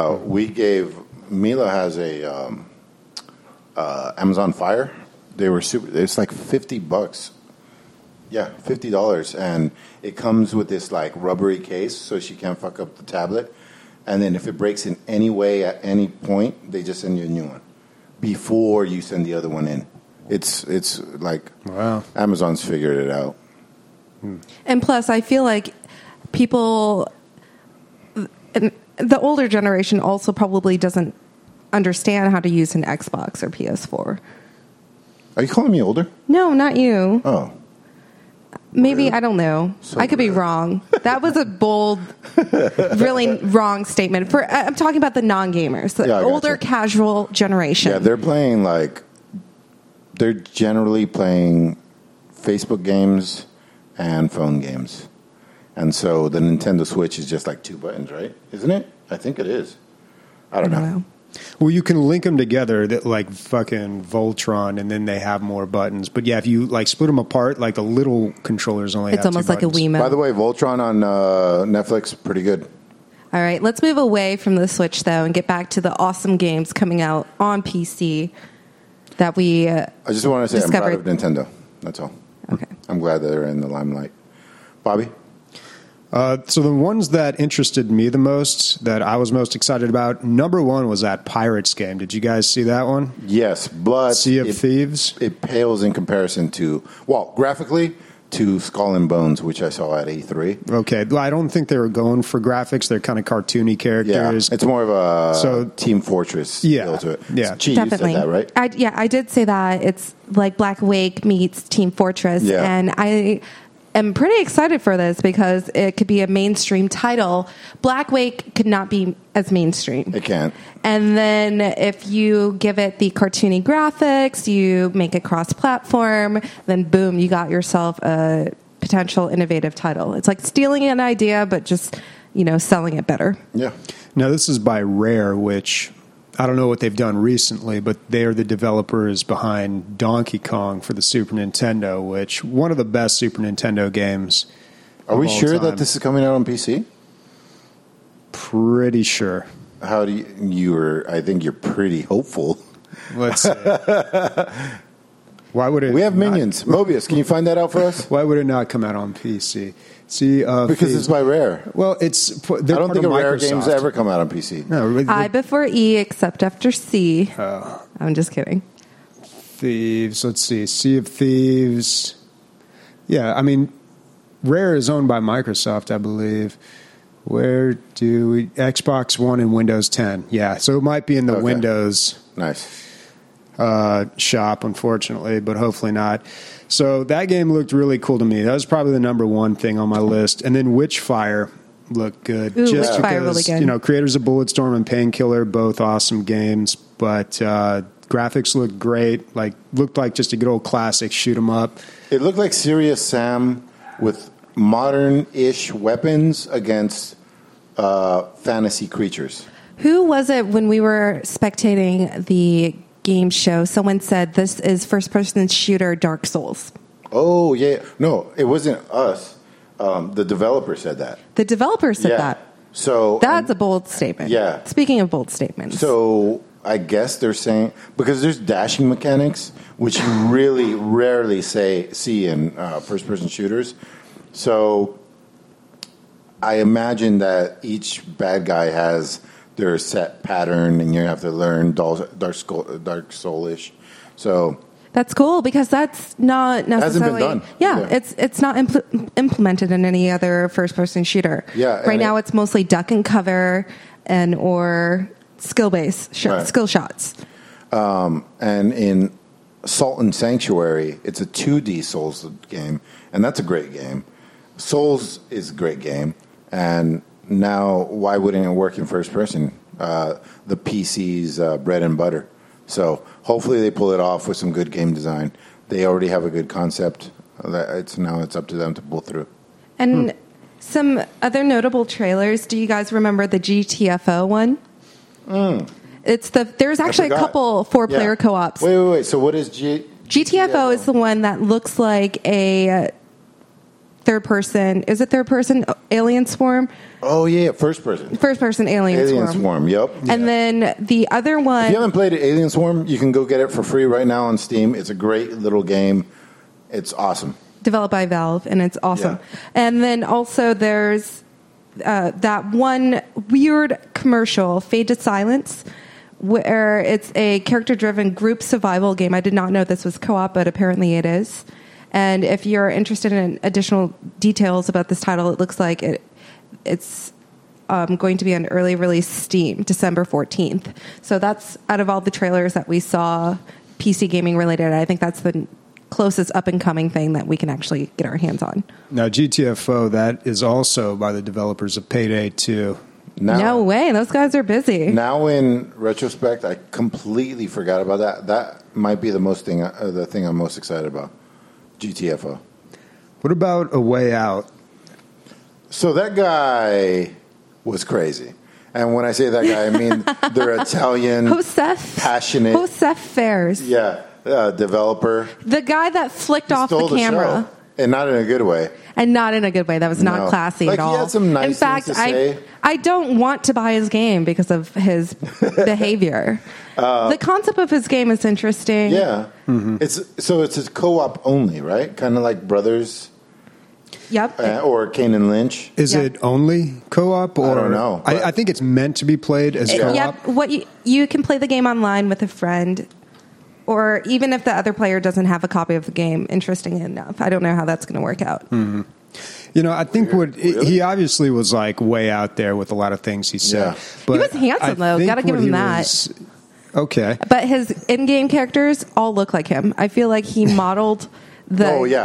Mila has a Amazon Fire. It's like $50. Yeah, $50, and it comes with this like rubbery case, so she can't fuck up the tablet. And then if it breaks in any way at any point, they just send you a new one before you send the other one in. It's like, wow, Amazon's figured it out.
And plus, I feel like people and the older generation also probably doesn't understand how to use an Xbox or PS4.
Are you calling me older?
No, not you.
Oh.
Maybe,
Rude.
I don't know.
So
I could be
rude.
wrong. That was a bold, really wrong statement. I'm talking about the non-gamers, the
Yeah, I gotcha.
older casual generation.
Yeah, they're playing they're generally playing Facebook games and phone games. And so the Nintendo Switch is just like 2 buttons, right? Isn't it? I think it is. I don't know.
Well, you can link them together that like fucking Voltron, and then they have more buttons. But yeah, if you like split them apart, like the little controllers only
It's
have
almost
2
like a
buttons.
Wiimote.
By the way, Voltron on Netflix, pretty good.
All right, let's move away from the Switch, though, and get back to the awesome games coming out on PC that we
I just want to say
discovered.
I'm proud of Nintendo. That's all.
Okay.
I'm glad that they're in the limelight. Bobby?
So the ones that interested me the most, that I was most excited about, number one was that Pirates game. Did you guys see that one?
Yes, but
Sea of Thieves?
It pales in comparison to, graphically, to Skull and Bones, which I saw at E3.
Okay, well, I don't think they were going for graphics. They're kind of cartoony
Yeah,
characters.
it's more of a
So-
Team Fortress
Yeah,
feel to it.
yeah.
Chi,
Definitely.
you said that, right?
I did say that. It's like Black Wake meets Team Fortress.
Yeah.
And I am pretty excited for this because it could be a mainstream title. Black Wake could not be as mainstream.
It can't.
And then if you give it the cartoony graphics, you make it cross-platform, then boom, you got yourself a potential innovative title. It's like stealing an idea, but just, selling it better.
Yeah.
Now, this is by Rare, which I don't know what they've done recently, but they're the developers behind Donkey Kong for the Super Nintendo, which one of the best Super Nintendo games.
Are we
of all
sure
time.
that this is coming out on PC?
Pretty sure.
How do I think you're pretty hopeful.
Let's see. Why would it?
We have
not-
Minions. Mobius, can you find that out for us?
Why would it not come out on PC? See,
Because it's by Rare.
Well, it's.
I don't think
of
a Rare
Microsoft.
games ever come out on PC.
No,
I before E, except after C.
Oh.
I'm just kidding.
Thieves. Let's see. Sea of Thieves. Yeah, I mean, Rare is owned by Microsoft, I believe. Where do we? Xbox One and Windows 10. Yeah, so it might be in the
Okay.
Windows
Nice.
shop, unfortunately, but hopefully not. So that game looked really cool to me. That was probably the number one thing on my list. And then Witchfire looked good.
Ooh,
just
Witchfire
because,
really good.
creators of Bulletstorm and Painkiller, both awesome games, but graphics looked great. Looked like just a good old classic shoot 'em up.
It looked like Serious Sam with modern-ish weapons against fantasy creatures.
Who was it when we were spectating the game show? Someone said this is first-person shooter Dark Souls.
Oh, yeah. No, it wasn't us. The developer said that.
The developer said
Yeah.
that.
So
That's a bold statement.
Yeah.
Speaking of bold statements.
So I guess they're saying, because there's dashing mechanics, which you really rarely see in first-person shooters. So I imagine that each bad guy has their set pattern, and you have to learn Dark Soul-ish. So
That's cool because that's not necessarily.
done.
Yeah,
Yeah.
it's not implemented in any other first-person shooter.
Yeah,
right
and
now it's mostly duck and cover and or skill-based
Right.
skill shots.
and in Salt and Sanctuary, it's a 2D Souls game, and that's a great game. Souls is a great game, and now why wouldn't it work in first person? The PC's bread and butter. So hopefully they pull it off with some good game design. They already have a good concept. It's up to them to pull through.
And some other notable trailers. Do you guys remember the GTFO one? There's actually a
forgot.
couple 4-player
Yeah.
co-ops.
Wait. So what is
GTFO is the one that looks like a third person. Is it third person alien swarm?
Oh yeah, first person.
First person alien
Swarm. Yep.
And then the other
If
one.
you haven't played Alien Swarm, you can go get it for free right now on Steam. It's a great little game. It's awesome.
Developed by Valve, and it's awesome.
Yeah.
And then also there's that one weird commercial, Fade to Silence, where it's a character-driven group survival game. I did not know this was co-op, but apparently it is. And if you're interested in additional details about this title, it looks like it's going to be on early release Steam, December 14th. So that's, out of all the trailers that we saw, PC gaming related, I think that's the closest up-and-coming thing that we can actually get our hands on.
Now, GTFO, that is also by the developers of Payday 2.
No way. Those guys are busy.
Now, in retrospect, I completely forgot about that. That might be the thing I'm most excited about, GTFO.
What about A Way Out?
So that guy was crazy. And when I say that guy, I mean they're Italian, passionate.
Josef Fares.
Yeah, developer.
The guy that flicked off the camera.
And not in a good way.
And not in a good way. That was not classy at all.
He had some nice things to say.
I don't want to buy his game because of his behavior. The concept of his game is interesting.
Yeah. Mm-hmm. It's a co-op only, right? Kind of like Brothers.
Yep.
Or Kane and Lynch.
Is it only co-op? Or,
I don't know.
I think it's meant to be played as co-op.
Yep. You can play the game online with a friend. Or even if the other player doesn't have a copy of the game, interesting enough. I don't know how that's going to work out.
Mm-hmm. You know, I think he obviously was like way out there with a lot of things he said.
Yeah.
But
he was handsome, though. Got to give him that.
Okay.
But his in-game characters all look like him. I feel like he modeled the...
Oh, yeah.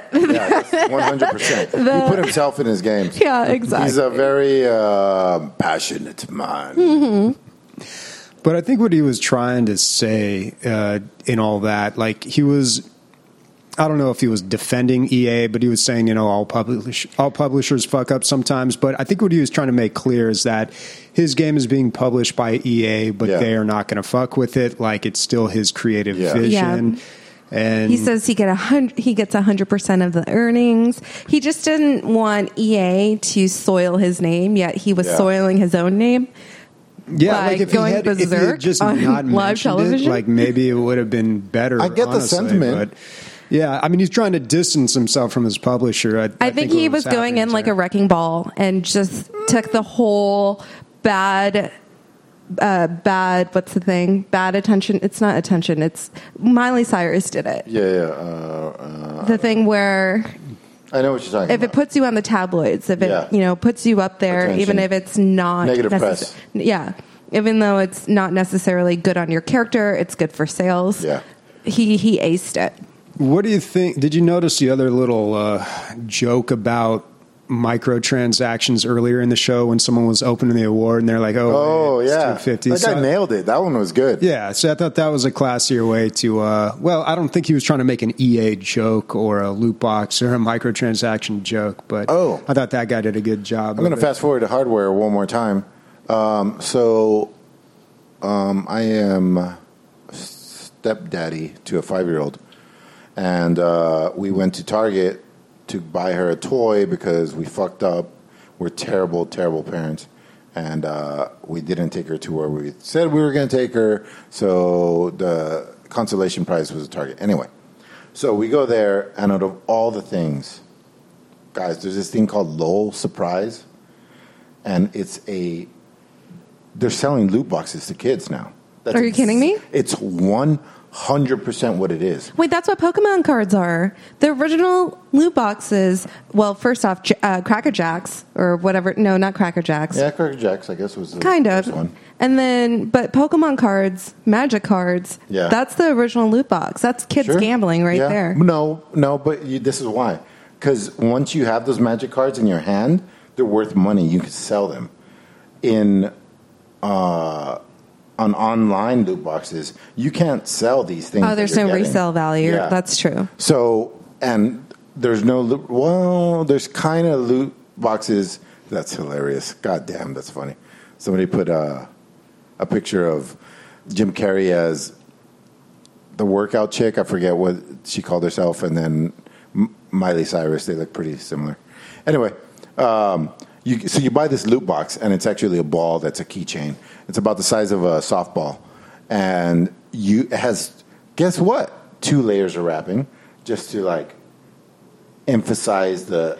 100%. He put himself in his games.
Yeah, exactly.
He's a very passionate man.
Mm-hmm.
But I think what he was trying to say in all that, like he was, I don't know if he was defending EA, but he was saying, you know, all publishers fuck up sometimes. But I think what he was trying to make clear is that his game is being published by EA, but they are not going to fuck with it. Like it's still his creative vision.
Yeah.
And
he says he gets 100% of the earnings. He just didn't want EA to soil his name, yet he was soiling his own name.
Yeah, like if he had just not
live television,
like maybe it would have been better.
I get the sentiment.
But yeah, I mean, he's trying to distance himself from his publisher.
I think he was going in like a wrecking ball and just took the whole bad. What's the thing? Bad attention. It's not attention. It's Miley Cyrus did it.
Yeah.
The thing where.
I know what you're talking about.
If it puts you on the tabloids, if it puts you up there,
Attention.
even if it's not
negative press.
Yeah. Even though it's not necessarily good on your character, it's good for sales.
Yeah.
He aced it.
What do you think? Did you notice the other little joke about microtransactions earlier in the show when someone was opening the award and they're like, it's $250.
That guy nailed it. That one was good.
Yeah, so I thought that was a classier way to, I don't think he was trying to make an EA joke or a loot box or a microtransaction joke, but I thought that guy did a good job.
I'm going to fast forward to hardware one more time. I am stepdaddy to a 5-year-old, and we went to Target to buy her a toy because we fucked up. We're terrible, terrible parents. And we didn't take her to where we said we were going to take her. So the consolation prize was a Target. Anyway, so we go there, and out of all the things, guys, there's this thing called LOL Surprise. And they're selling loot boxes to kids now.
Are you kidding me?
It's 100% what it is.
Wait, that's what Pokemon cards are. The original loot boxes, well, first off, Cracker Jacks, or whatever. No, not Cracker Jacks.
Yeah, Cracker Jacks, I guess, was the
kind of
first one.
And then, but Pokemon cards, Magic cards, that's the original loot box. That's kids gambling right there.
No, but this is why. Because once you have those Magic cards in your hand, they're worth money. You can sell them. On online loot boxes, you can't sell these things.
Oh, there's no resale value. Yeah. That's true.
So, and there's there's kind of loot boxes. That's hilarious. God damn, that's funny. Somebody put a picture of Jim Carrey as the workout chick. I forget what she called herself, and then Miley Cyrus. They look pretty similar. Anyway, you buy this loot box, and it's actually a ball that's a keychain. It's about the size of a softball. And it has, guess what? 2 layers of wrapping, just to emphasize the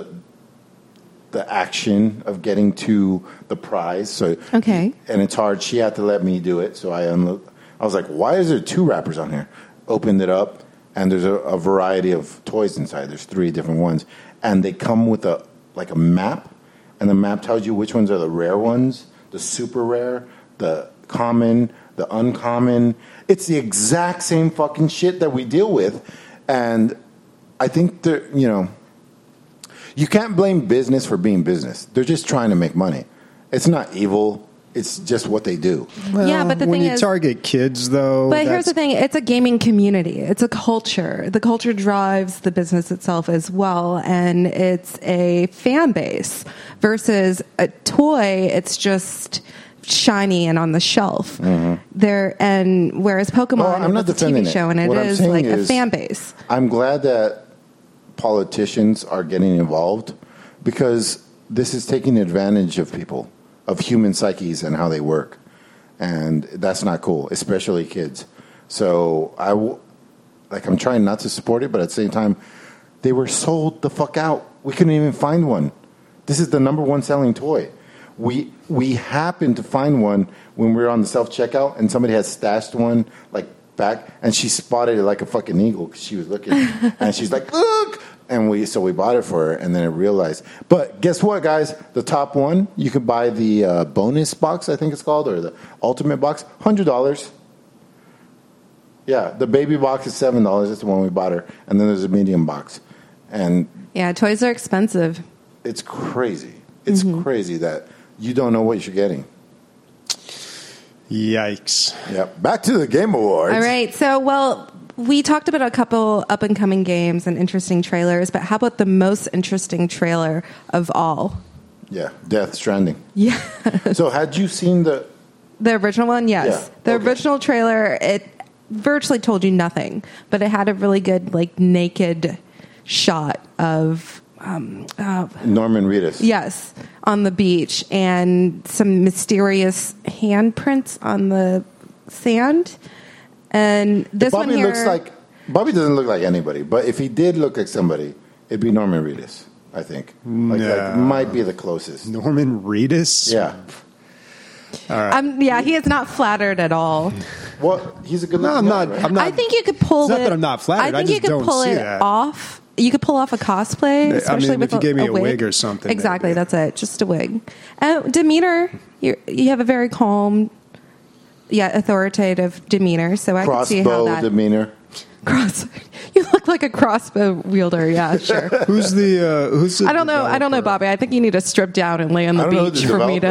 action of getting to the prize. So and it's hard. She had to let me do it. So I was like, why is there 2 wrappers on here? Opened it up, and there's a variety of toys inside. There's 3 different ones. And they come with a map, and and the map tells you which ones are the rare ones, the super rare, the common, the uncommon. It's the exact same fucking shit that we deal with. And I think you can't blame business for being business. They're just trying to make money. It's not evil. It's just what they do.
Well,
yeah, but
when you target kids, though.
But here's the thing: it's a gaming community. It's a culture. The culture drives the business itself as well, and it's a fan base. Versus a toy, it's just shiny and on the shelf. And whereas Pokemon,
I'm not
it's a TV show, and it is like a fan base.
I'm glad that politicians are getting involved because this is taking advantage of people, of human psyches and how they work. And that's not cool, especially kids. So I'm trying not to support it, but at the same time, they were sold the fuck out. We couldn't even find one. This is the number one selling toy. We happened to find one when we were on the self-checkout, and somebody had stashed one like back, and she spotted it like a fucking eagle because she was looking, and she's like, look! And we bought it for her, and then I realized. But guess what, guys? The top one, you can buy the bonus box, I think it's called, or the ultimate box, $100. Yeah, the baby box is $7. That's the one we bought her. And then there's a medium box. And
yeah, toys are expensive.
It's crazy. It's crazy that you don't know what you're getting.
Yikes.
Yeah, back to the Game Awards.
All right, so, we talked about a couple up-and-coming games and interesting trailers, but how about the most interesting trailer of all?
Yeah, Death Stranding.
Yeah.
So had you seen the
original one? Yes.
Yeah,
the
okay.
original trailer, it virtually told you nothing, but it had a really good, naked shot of...
Norman Reedus.
Yes, on the beach, and some mysterious handprints on the sand. And this
Bobby
one here
looks like Bobby doesn't look like anybody, but if he did look like somebody, it'd be Norman Reedus. I think might be the closest.
Norman Reedus.
Yeah.
All right.
Yeah, he is not flattered at all.
Well, he's a good.
No, I'm not.
Guy, right?
I'm not.
I think you could pull
It's
it.
not that I'm not flattered.
I think
I
you
just
could
don't
pull
see
it
that.
off. You could pull off a cosplay, especially with
if you gave me
a
wig or something.
Exactly,
maybe.
that's it. Just a wig. Demeanor. You have a very calm, authoritative demeanor. So I can see how that
demeanor.
You look like a crossbow wielder. Yeah, sure.
Who's the?
I don't know, Bobby. I think you need to strip down and lay on the beach for me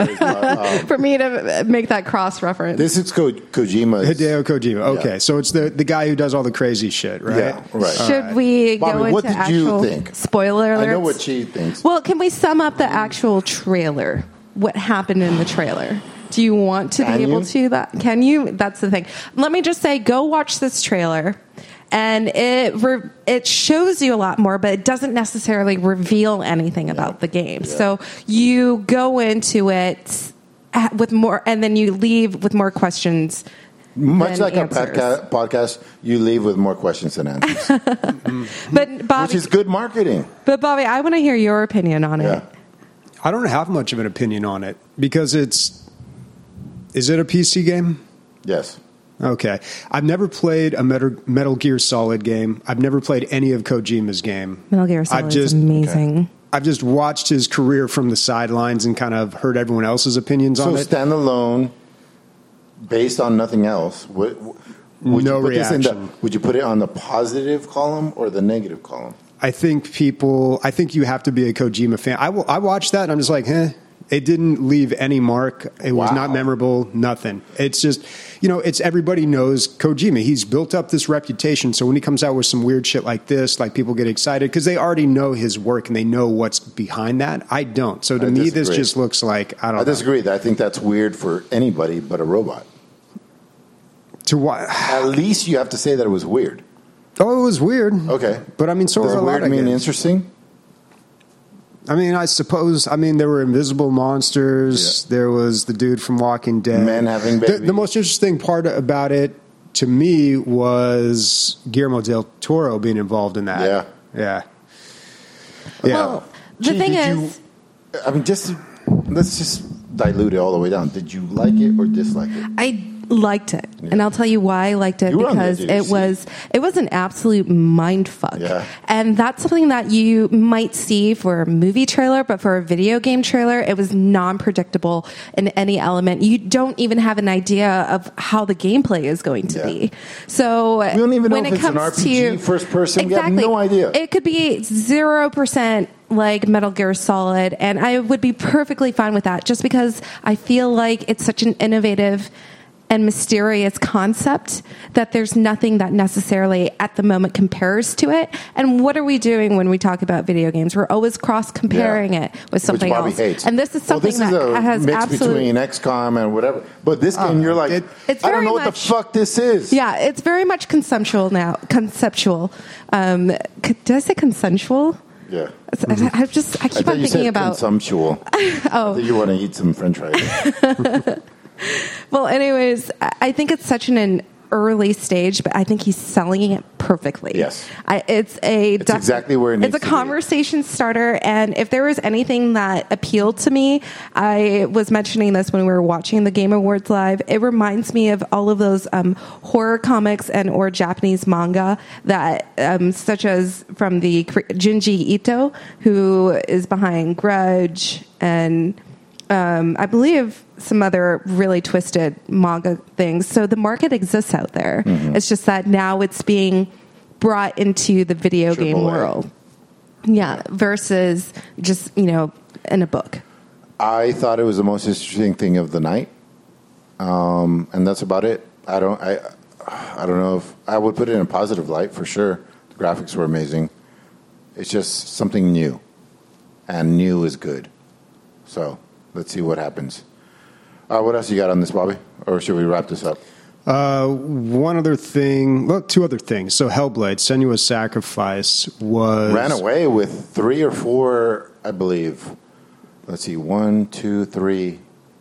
to make that cross reference.
This is Kojima.
Hideo Kojima. Okay,
Yeah.
so it's the guy who does all the crazy shit, right?
Yeah, right.
Should we
Bobby,
go into
what did you
actual
think?
spoiler alerts?
I know what she thinks.
Well, can we sum up the actual trailer? What happened in the trailer? Do you want to be able to that? Can you? That's the thing. Let me just say, go watch this trailer. And it shows you a lot more, but it doesn't necessarily reveal anything about the game. Yeah. So you go into it with more, and then you leave with more questions.
Much like
answers.
Our podcast, you leave with more questions than answers.
But Bobby,
which is good marketing.
But Bobby, I want to hear your opinion on it.
I don't have much of an opinion on it because is it a PC game?
Yes.
Okay. I've never played a Metal Gear Solid game. I've never played any of Kojima's game.
Metal Gear Solid is amazing.
Okay. I've just watched his career from the sidelines and kind of heard everyone else's opinions on it.
So standalone, based on nothing else, would
no
you put
reaction.
Would you put it on the positive column or the negative column?
I think you have to be a Kojima fan. I watched that and I'm just like, It didn't leave any mark. It was not memorable, nothing. It's just, it's everybody knows Kojima. He's built up this reputation. So when he comes out with some weird shit like this, people get excited because they already know his work and they know what's behind that. I don't. So to me, this just looks like, I don't know.
I disagree. I think that's weird for anybody but a robot.
To what?
At least you have to say that it was weird.
Oh, it was weird.
Okay.
But I mean, so
does
are a lot
weird
of
mean
games.
interesting?
I mean, I suppose. I mean, there were invisible monsters. Yeah. There was the dude from Walking Dead.
Men having babies.
The most interesting part about it, to me, was Guillermo del Toro being involved in that. Yeah.
Well, the thing is,
let's just dilute it all the way down. Did you like it or dislike it?
liked it, and I'll tell you why I liked it,
You were on the
because
edge of your
it was an absolute mind fuck.
Yeah.
And that's something that you might see for a movie trailer, but for a video game trailer, it was non-predictable in any element. You don't even have an idea of how the gameplay is going to be. So
We don't even know
when
if
it
it's an
comes
RPG,
to
first person.
exactly,
We have no idea.
It could be 0% like Metal Gear Solid, and I would be perfectly fine with that, just because I feel like it's such an innovative and mysterious concept that there's nothing that necessarily at the moment compares to it. And what are we doing when we talk about video games? We're always cross-comparing it with something
Which Bobby
else.
hates.
And this is something
this is a
that has
mix
absolutely...
between XCOM and whatever. But this game, you're like,
It's
I don't
very
know what the
much-
fuck this is.
Yeah, it's very much conceptual now. Conceptual. Did I say consensual?
Yeah.
I keep
I
on
thought you
thinking
said
about...
consumptual.
Oh.
That you want to eat some French fries.
Well, anyways, I think it's such an early stage, but I think he's selling it perfectly.
Yes.
It's
exactly where it needs
It's a
to be.
conversation starter, and if there was anything that appealed to me, I was mentioning this when we were watching the Game Awards live. It reminds me of all of those horror comics and or Japanese manga that, such as from the Junji Ito, who is behind Grudge and I believe some other really twisted manga things. So the market exists out there.
Mm-hmm.
It's just that now it's being brought into the video game
AAA.
world. Yeah, versus just, in a book.
I thought it was the most interesting thing of the night. And that's about it. I don't know if I would put it in a positive light for sure. The graphics were amazing. It's just something new. And new is good. So let's see what happens. What else you got on this, Bobby? Or should we wrap this up?
One other thing, well, two other things. So Hellblade, Senua's Sacrifice
Ran away with 3 or 4, I believe. Let's see, 1, 2, 3.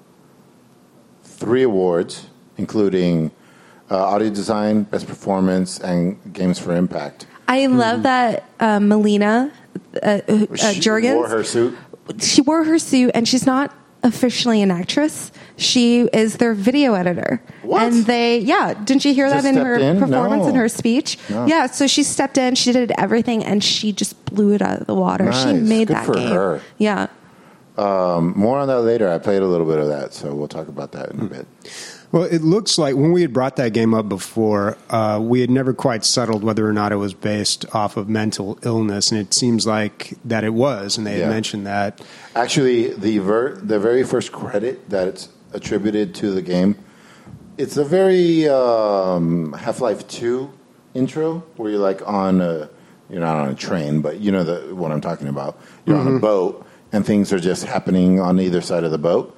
3 awards, including audio design, best performance, and games for impact.
I love that Melina Juergens
wore her suit.
She wore her suit, and she's not officially an actress. She is their video editor.
What?
And didn't you hear
Just
that in her
stepped in?
performance,
No.
in her speech?
No.
Yeah, so she stepped in, she did everything, and she just blew it out of the water.
Nice.
She made
Good
that
for
game.
her.
Yeah.
More on that later. I played a little bit of that, so we'll talk about that in a bit.
Well, it looks like when we had brought that game up before, we had never quite settled whether or not it was based off of mental illness, and it seems like that it was, and they had mentioned that.
Actually, the very first credit that it's attributed to the game, it's a very Half-Life 2 intro, where you're like you're not on a train, but you know what I'm talking about. You're on a boat, and things are just happening on either side of the boat.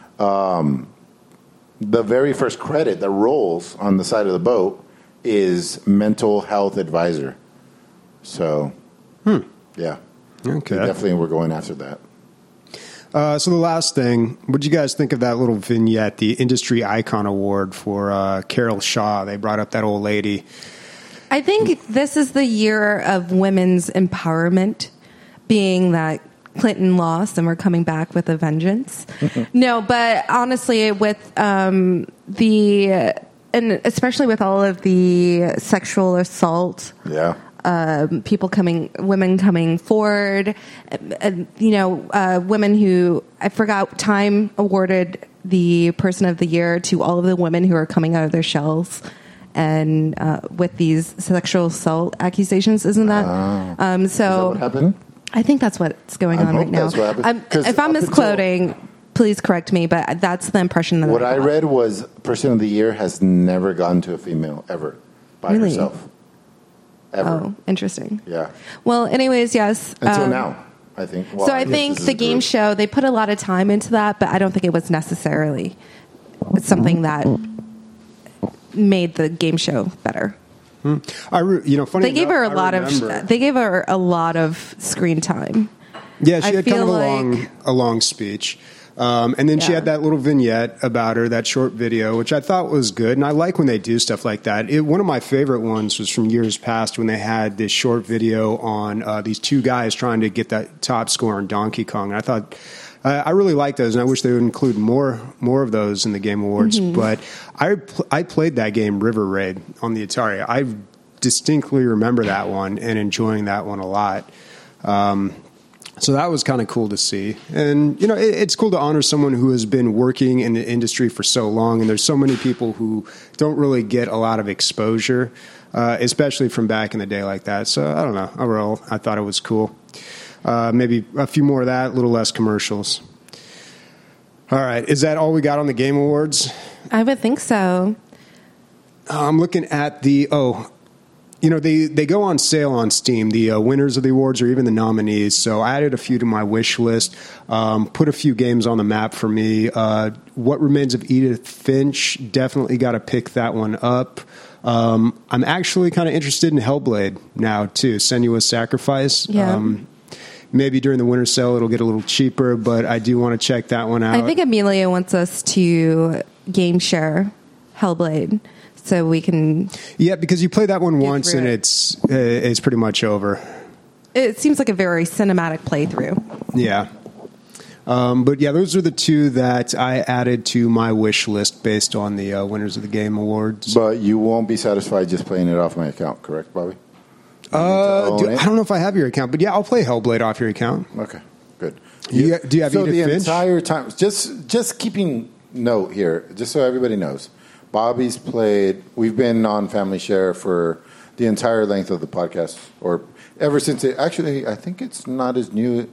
The very first credit that rolls on the side of the boat is mental health advisor. So, yeah.
Okay.
They definitely we're going after that.
So the last thing, what did you guys think of that little vignette, the Industry Icon Award for Carol Shaw? They brought up that old lady.
I think this is the year of women's empowerment, being that Clinton lost and we're coming back with a vengeance. No, but honestly, with and especially with all of the sexual assault, women coming forward, women who, I forgot, Time awarded the Person of the Year to all of the women who are coming out of their shells. And with these sexual assault accusations, isn't that? So
Is that what happened?
I think that's what's going on right now.
That's what happened.
If I'm misquoting, please correct me, but that's the impression that
What
I
I
got.
read was Person of the Year has never gone to a female ever by
Really?
herself. Ever.
Oh, interesting.
Yeah.
Well, anyways, yes.
Until now, I think. Well,
So I
guess
think
this is
the
a
game
group.
show, they put a lot of time into that, but I don't think it was necessarily something that made the game show better.
Funny
They gave her a
enough,
lot
I
of
remember-
they gave her a lot of screen time.
Yeah, she
I
had kind
feel
of
like-
a long speech. And then she
Yeah.
had that little vignette about her, that short video, which I thought was good. And I like when they do stuff like that. One of my favorite ones was from years past when they had this short video on these two guys trying to get that top score on Donkey Kong. And I thought I really like those, and I wish they would include more of those in the Game Awards. But I played that game, River Raid, on the Atari. I distinctly remember that one and enjoying that one a lot. So that was kind of cool to see. And, it's cool to honor someone who has been working in the industry for so long, and there's so many people who don't really get a lot of exposure, especially from back in the day like that. So, I don't know. Overall, I thought it was cool. Maybe a few more of that, a little less commercials. All right. Is that all we got on the Game Awards?
I would think so.
I'm looking at they go on sale on Steam, the winners of the awards or even the nominees. So I added a few to my wish list, put a few games on the map for me. What Remains of Edith Finch, definitely got to pick that one up. I'm actually kind of interested in Hellblade now, too, Senua's Sacrifice.
Yeah.
Maybe during the winter sale it'll get a little cheaper, but I do want to check that one out.
I think Amelia wants us to game share Hellblade so we can...
Yeah, because you play that one once and it's pretty much over.
It seems like a very cinematic playthrough.
Yeah. But yeah, those are the two that I added to my wish list based on the winners of the Game Awards.
But you won't be satisfied just playing it off my account, correct, Bobby?
I don't know if I have your account, but yeah, I'll play Hellblade off your account.
Okay, good.
Do you have Edith Finch?
So the entire time, just keeping note here, just so everybody knows, Bobby's played. We've been on Family Share for the entire length of the podcast, or ever since it. Actually, I think it's not as new.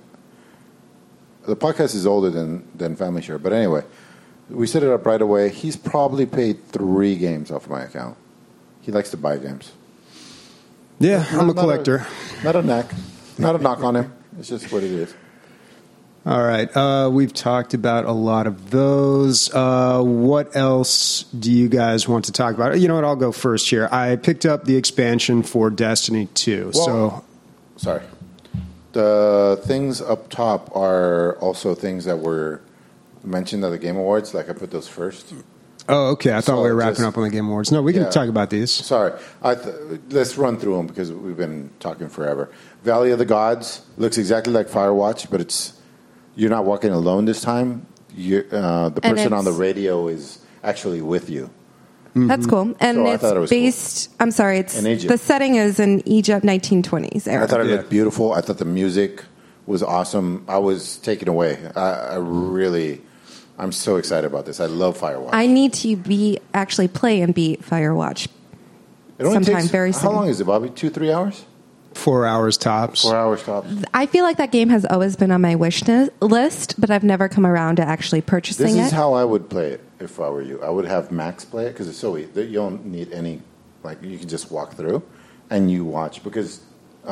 The podcast is older than Family Share, but anyway, we set it up right away. He's probably paid 3 games off my account. He likes to buy games.
Yeah, I'm a collector.
Not a knock on him. It's just what it is.
All right. We've talked about a lot of those. What else do you guys want to talk about? You know what? I'll go first here. I picked up the expansion for Destiny 2.
Sorry. The things up top are also things that were mentioned at the Game Awards. Like I put those first.
Oh, okay. I thought we were wrapping up on the Game Awards. No, we can talk about these.
Sorry. Let's run through them because we've been talking forever. Valley of the Gods looks exactly like Firewatch, but you're not walking alone this time. The person on the radio is actually with you.
That's cool. And
so
it's based, cool. I'm sorry,
in Egypt.
The setting is in Egypt 1920s era.
I thought it looked beautiful. I thought the music was awesome. I was taken away. I'm so excited about this. I love Firewatch.
I need to actually play and beat Firewatch sometime very soon.
How long is it, Bobby? 2-3 hours?
4 hours tops.
4 hours tops.
I feel like that game has always been on my wish list, but I've never come around to actually purchasing it.
This is how I would play it if I were you. I would have Max play it because it's so easy. You don't need any, you can just walk through and you watch because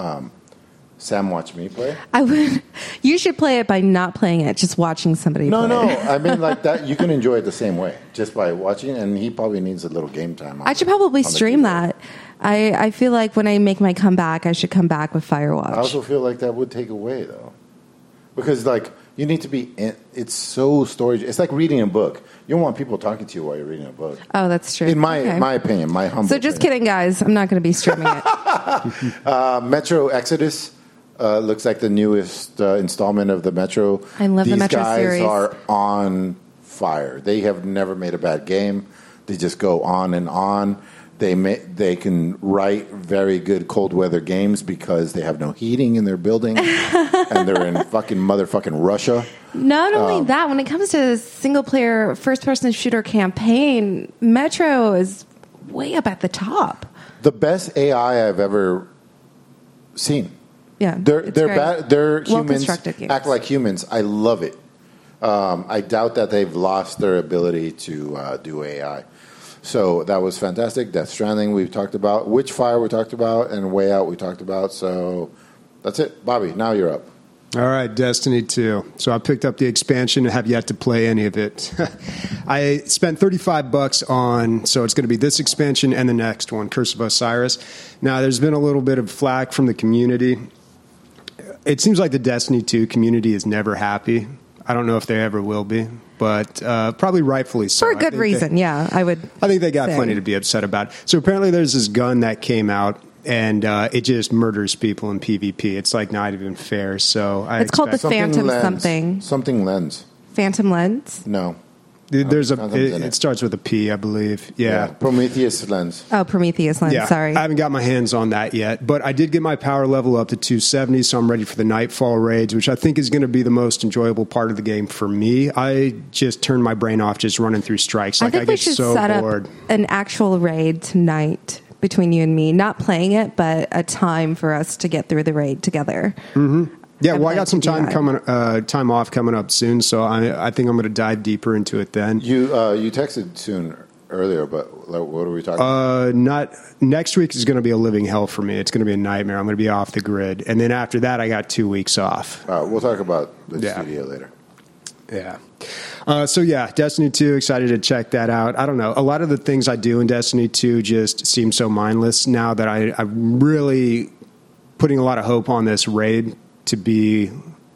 Sam watched me play.
You should play it by not playing it, just watching somebody play.
No. I mean, that you can enjoy it the same way, just by watching, and he probably needs a little game time.
I should probably stream that. I feel like when I make my comeback, I should come back with Firewatch.
I also feel like that would take away, though. Because, you need to be it's so storage. It's like reading a book. You don't want people talking to you while you're reading a book.
Oh, that's true.
In my opinion, my humble
So just kidding, guys. I'm not going to be streaming it.
Metro Exodus looks like the newest installment of the Metro.
I love the Metro series.
These guys are on fire. They have never made a bad game. They just go on and on. They can write very good cold weather games because they have no heating in their building and they're in fucking motherfucking Russia.
Not only that, when it comes to single player first person shooter campaign, Metro is way up at the top.
The best AI I've ever seen.
Yeah,
they're humans,
games.
Act like humans. I love it. I doubt that they've lost their ability to do AI. So that was fantastic. Death Stranding we've talked about. Witchfire we talked about. And Way Out we talked about. So that's it. Bobby, now you're up.
All right, Destiny 2. So I picked up the expansion and have yet to play any of it. I spent $35 on, so it's going to be this expansion and the next one, Curse of Osiris. Now, there's been a little bit of flack from the community. It seems like the Destiny 2 community is never happy. I don't know if they ever will be, but probably rightfully so.
For a good reason, I think they got plenty
to be upset about. So apparently there's this gun that came out, and it just murders people in PvP. It's like not even fair. So
It's called the Phantom
Lens.
something.
Something Lens.
Phantom Lens?
No.
There's
Phantom's in
it starts with a P, I believe. Yeah.
Prometheus Lens.
Oh, Prometheus Lens.
Yeah,
Sorry.
I haven't got my hands on that yet, but I did get my power level up to 270, so I'm ready for the Nightfall raids, which I think is going to be the most enjoyable part of the game for me. I just turned my brain off just running through strikes.
I think we
get
should
so
set
bored.
up an actual raid tonight between you and me. Not playing it, but a time for us to get through the raid together.
Yeah,
I'd
well, I
like
got some
to do
time
that.
time off coming up soon, so I think I'm going to dive deeper into it then.
You texted soon earlier, but what are we talking about?
Not next week is going to be a living hell for me. It's going to be a nightmare. I'm going to be off the grid, and then after that, I got 2 weeks off.
We'll talk about the
Yeah.
studio later.
Yeah. So yeah, Destiny 2, excited to check that out. I don't know. A lot of the things I do in Destiny 2 just seem so mindless now that I'm really putting a lot of hope on this raid to be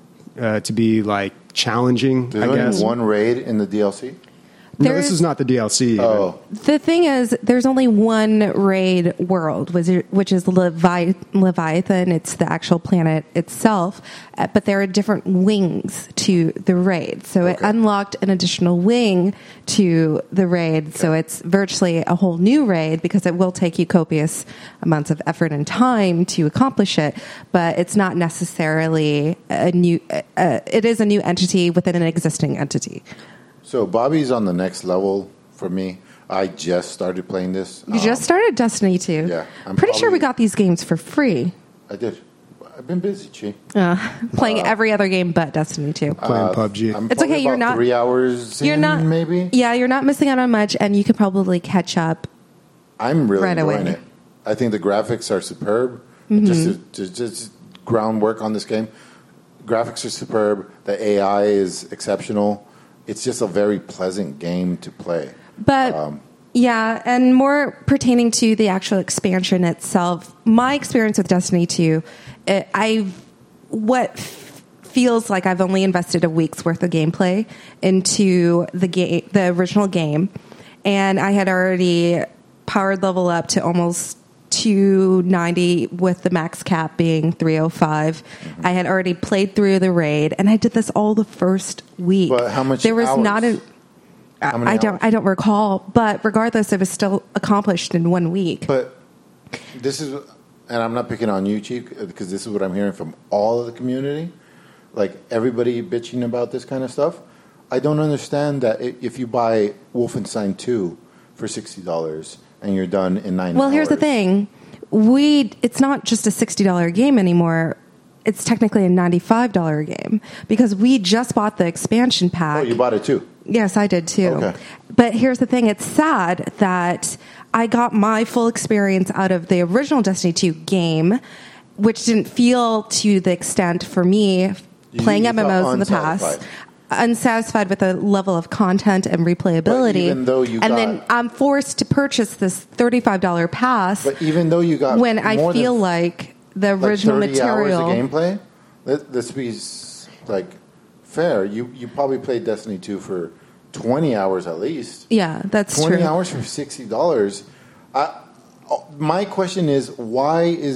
like challenging,
There's
I
only
guess.
one raid in the DLC?
No,
There's-
this is not the DLC.
Oh.
The thing is, there's only one raid world, which is Leviathan. It's the actual planet itself, but there are different wings to the raid. So it
Okay.
unlocked an additional wing to the raid. So it's virtually a whole new raid because it will take you copious amounts of effort and time to accomplish it. But it's not necessarily a new. It is a new entity within an existing entity.
So Bobby's on the next level for me. I just started playing this.
You just started Destiny 2.
yeah, I'm
Pretty sure we
probably-
got these games for free.
I did. I've been busy, Chi.
Playing every other game but Destiny 2.
Playing PUBG.
I'm
It's
probably
okay, you're
about
not-
3 hours
You're
in,
not
maybe.
Yeah, you're not missing out on much, and you could probably catch up.
I'm really
right
enjoying
away.
it. I think the graphics are superb.
Mm-hmm.
Just groundwork on this game. Graphics are superb. The AI is exceptional. It's just a very pleasant game to play.
But yeah, and more pertaining to the actual expansion itself, my experience with Destiny 2, feels like I've only invested a week's worth of gameplay into the original game, and I had already powered level up to almost 290 with the max cap being 305.
Mm-hmm.
I had already played through the raid, and I did this all the first week.
But how much
There was
hours?
not an
How many hours?
I don't recall, but regardless, it was still accomplished in 1 week.
But this is, and I'm not picking on you, Chief, because this is what I'm hearing from all of the community. Like everybody bitching about this kind of stuff. I don't understand that if you buy Wolfenstein 2 for $60 and you're done in 9 hours.
Well, here's the thing. It's not just a $60 game anymore. It's technically a $95 game because we just bought the expansion pack.
Oh, you bought it too?
Yes, I did too.
Okay.
But here's the thing. It's sad that I got my full experience out of the original Destiny 2 game, which didn't feel to the extent for me playing
you felt
MMOs in the
unsatisfied.
past. Unsatisfied with the level of content and replayability.
But even though you
and
got-
then I'm forced to purchase this $35 pass
But even though you got
when I
more
feel
than,
like the original
30
material.
hours of gameplay, let's be like fair. You probably played Destiny 2 for 20 hours at least.
Yeah, that's
20
true.
hours for $60. My question is, why is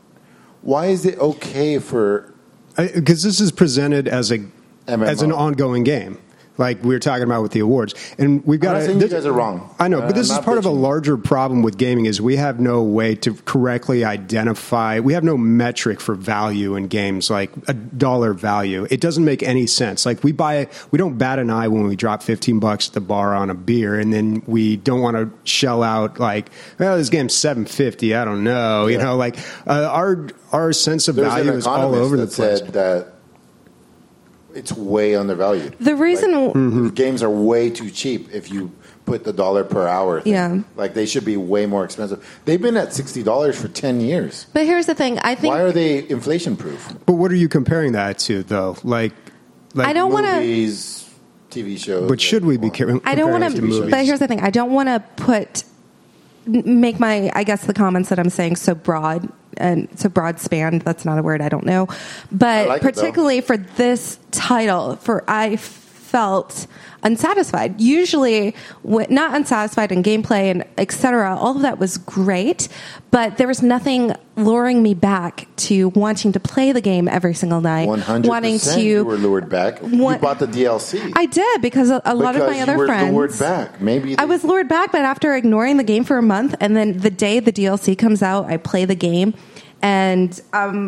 it okay for
Because this is presented as an
MMO.
ongoing game, like we were talking about with the awards, and we've got.
I'm not saying you guys are wrong.
I know, but this
I'm
is
not
part of a
bitching.
larger problem with gaming. Is we have no way to correctly identify. We have no metric for value in games, like a dollar value. It doesn't make any sense. Like we don't bat an eye when we drop $15 at the bar on a beer, and then we don't want to shell out like, well, this game's $7.50. I don't know. You
Yeah.
know, like our sense of
There's
value
an
is all
economist
over the
that
place.
said that it's way undervalued.
The reason
Like, games are way too cheap if you put the dollar per hour thing.
Yeah.
Like they should be way more expensive. They've been at $60 for 10 years.
But here's the thing. I think
Why are they inflation proof?
But what are you comparing that to, though? Like
I don't want to.
Movies, TV shows.
But should we be
I don't want
comparing it
to.
movies?
But here's the thing. I don't want to make my. I guess the comments that I'm saying so broad and so broad span. That's not a word. I don't know. But
I like it, though.
particularly for this title, I felt unsatisfied. Usually, not unsatisfied in gameplay and etc. All of that was great, but there was nothing luring me back to wanting to play the game every single night.
100%.
Wanting to,
you were lured back. You bought the DLC.
I did because a lot of my other friends.
Lured back. Maybe
I was lured back, but after ignoring the game for a month, and then the day the DLC comes out, I play the game, and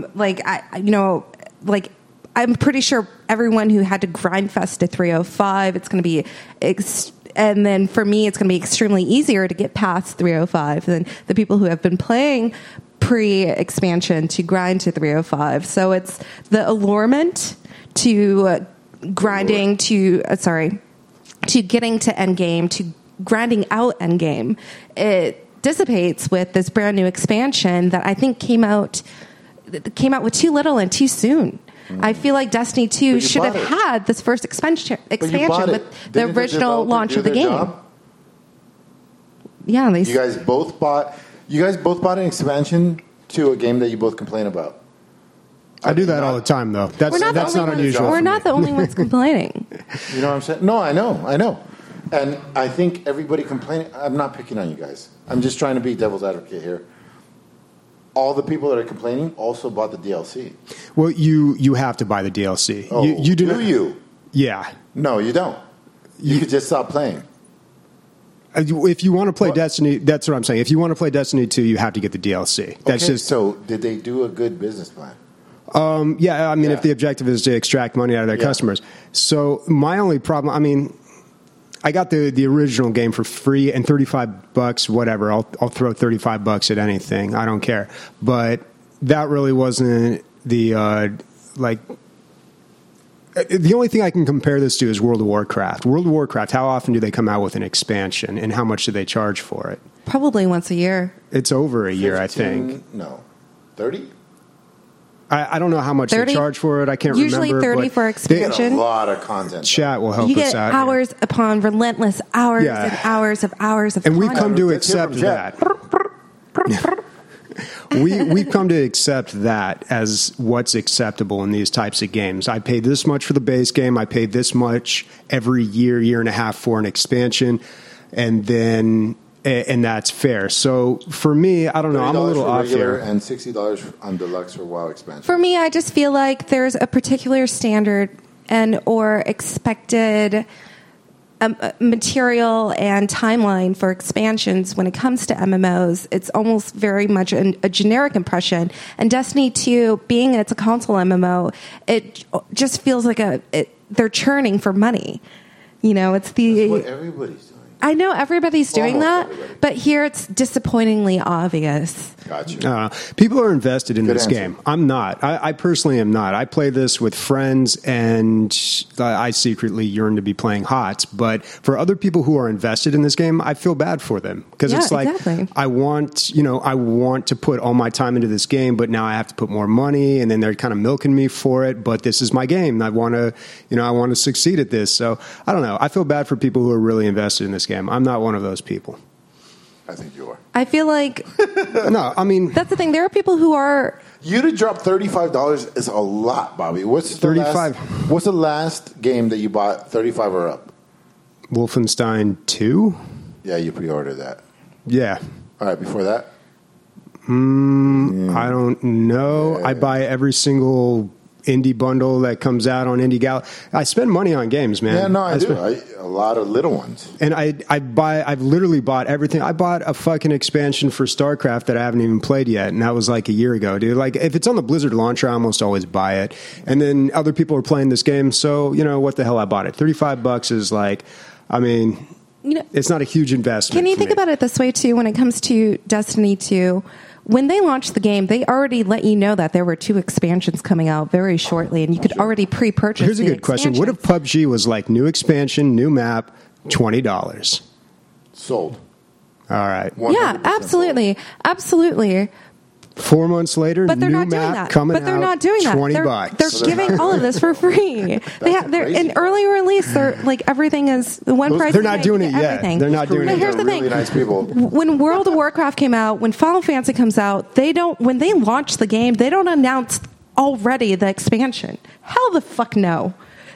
I'm pretty sure everyone who had to grind fest to 305, it's going to be, and then for me, it's going to be extremely easier to get past 305 than the people who have been playing pre-expansion to grind to 305. So it's the allurement to grinding to getting to end game, to grinding out end game. It dissipates with this brand new expansion that I think came out with too little and too soon. I feel like Destiny 2 should have had this first expansion with the original launch of the game. Job? Yeah,
you guys both bought an expansion to a game that you both complain about.
I do that all the time, though. That's not unusual.
We're not the only ones complaining.
You know what I'm saying? No, I know. And I think everybody complaining. I'm not picking on you guys. I'm just trying to be devil's advocate here. All the people that are complaining also bought the DLC.
Well, you have to buy the DLC.
Oh,
you do
not, you?
Yeah.
No, you don't. You could just stop playing.
If you want to play Destiny, that's what I'm saying. If you want to play Destiny 2, you have to get the DLC. That's
okay,
just.
So did they do a good business plan?
Yeah, I mean, if the objective is to extract money out of their customers. So my only problem, I mean, I got the original game for free and $35, whatever. I'll throw $35 at anything. I don't care. But that really wasn't the the only thing I can compare this to is World of Warcraft. World of Warcraft, how often do they come out with an expansion, and how much do they charge for it?
Probably once a year.
It's over a year,
15,
I think.
No, 30.
I don't know how much 30? They charge for it. I can't
Usually
remember.
Usually 30 for expansion.
They get a lot of content.
Chat will help us out.
You get hours upon relentless hours and hours of content.
And we've come to accept that. We've come to accept that as what's acceptable in these types of games. I pay this much for the base game. I pay this much every year and a half for an expansion. And that's fair. So for me, I don't know. I'm a little off here.
And $60 on deluxe for WoW expansion.
For me, I just feel like there's a particular standard or expected material and timeline for expansions when it comes to MMOs. It's almost very much a generic impression. And Destiny 2, being it's a console MMO, it just feels like they're churning for money. You know, it's
That's what everybody's doing.
I know everybody's doing that, but here it's disappointingly obvious.
Gotcha.
People are invested in this game. I'm not. I personally am not. I play this with friends, and I secretly yearn to be playing HOTS. But for other people who are invested in this game, I feel bad for them because it's like I want to put all my time into this game, but now I have to put more money, and then they're kind of milking me for it. But this is my game. I want to succeed at this. So I don't know. I feel bad for people who are really invested in this game. I'm not one of those people.
I think you are.
I feel like
no. I mean,
that's the thing. There are people who are.
You to drop $35 is a lot, Bobby. What's
$35?
What's the last game that you bought 35 or up?
Wolfenstein 2.
Yeah, you pre-ordered that.
Yeah.
All right. Before that,
I don't know. Yeah. I buy every single indie bundle that comes out on Indie Gal. I spend money on games, man.
Yeah, no, I do. A lot of little ones.
And I've literally bought everything. I bought a fucking expansion for StarCraft that I haven't even played yet, and that was like a year ago, dude. Like, if it's on the Blizzard launcher, I almost always buy it. And then other people are playing this game, so, what the hell, I bought it. $35 is like, I mean, it's not a huge investment.
Can you think about it this way, too, when it comes to Destiny 2? When they launched the game, they already let you know that there were 2 expansions coming out very shortly, and you could already pre-purchase.
Here's a good question: what if PUBG was like new expansion, new map, $20?
Sold.
All right.
Yeah, absolutely,
sold.
absolutely.
4 months later,
but they're
new
not doing
map
that.
coming
but they're
out,
not doing that.
$20.
They're giving all of this for free. They're in early release. They're like everything is the one price.
They're not doing it yet. They're not doing it.
Here's the thing:
really nice people.
When World of Warcraft came out, when Final Fantasy comes out, they don't. When they launch the game, they don't announce already the expansion. Hell, the fuck no.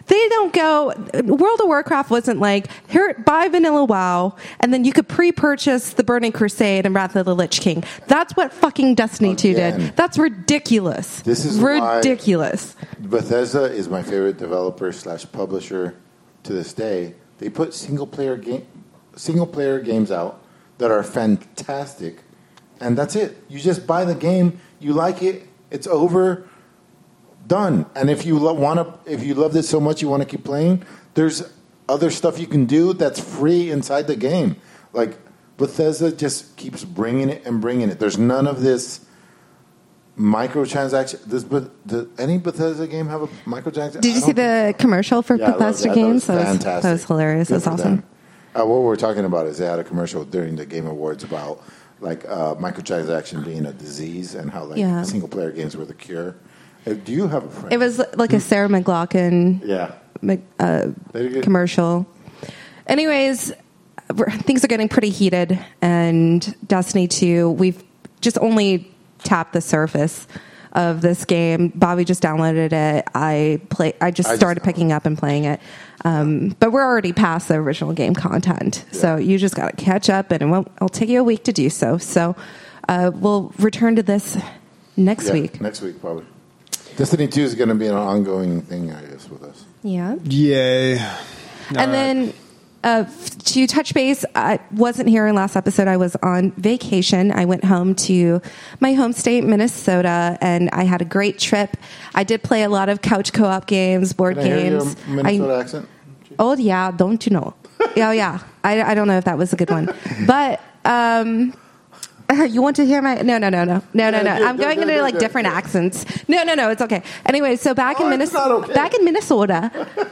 They don't go. World of Warcraft wasn't like, here, buy Vanilla WoW, and then you could pre-purchase the Burning Crusade and Wrath of the Lich King. That's what fucking Destiny 2
Again.
did. That's ridiculous.
This is
ridiculous.
why Bethesda is my favorite developer / publisher to this day. They put single player games out that are fantastic, and that's it. You just buy the game, you like it, it's over. Done. And if you if you loved it so much you want to keep playing, there's other stuff you can do that's free inside the game. Like Bethesda just keeps bringing it and bringing it. There's none of this microtransaction. Does any Bethesda game have a microtransaction?
Did you see the commercial for Bethesda games?
That was fantastic.
That was hilarious. That was awesome.
What we're talking about is they had a commercial during the Game Awards about like microtransaction being a disease and how like single player games were the cure. Do you have a friend?
It was like a Sarah McLachlan commercial. Anyways, things are getting pretty heated, and Destiny 2, we've just only tapped the surface of this game. Bobby just downloaded it. I just started picking up and playing it. But we're already past the original game content. Yeah. So you just got to catch up, and it'll take you a week to do so. So we'll return to this next week.
Next week, probably. Destiny 2 is going to be an ongoing thing, I guess, with us.
Yeah.
Yay.
And then to touch base, I wasn't here in last episode. I was on vacation. I went home to my home state, Minnesota, and I had a great trip. I did play a lot of couch co-op games, board games.
Hear your Minnesota accent?
Oh, yeah. Don't you know? Yeah. I don't know if that was a good one. But... you want to hear my... No. I'm going into like different accents. No. It's okay. Anyway, so back in Minnesota,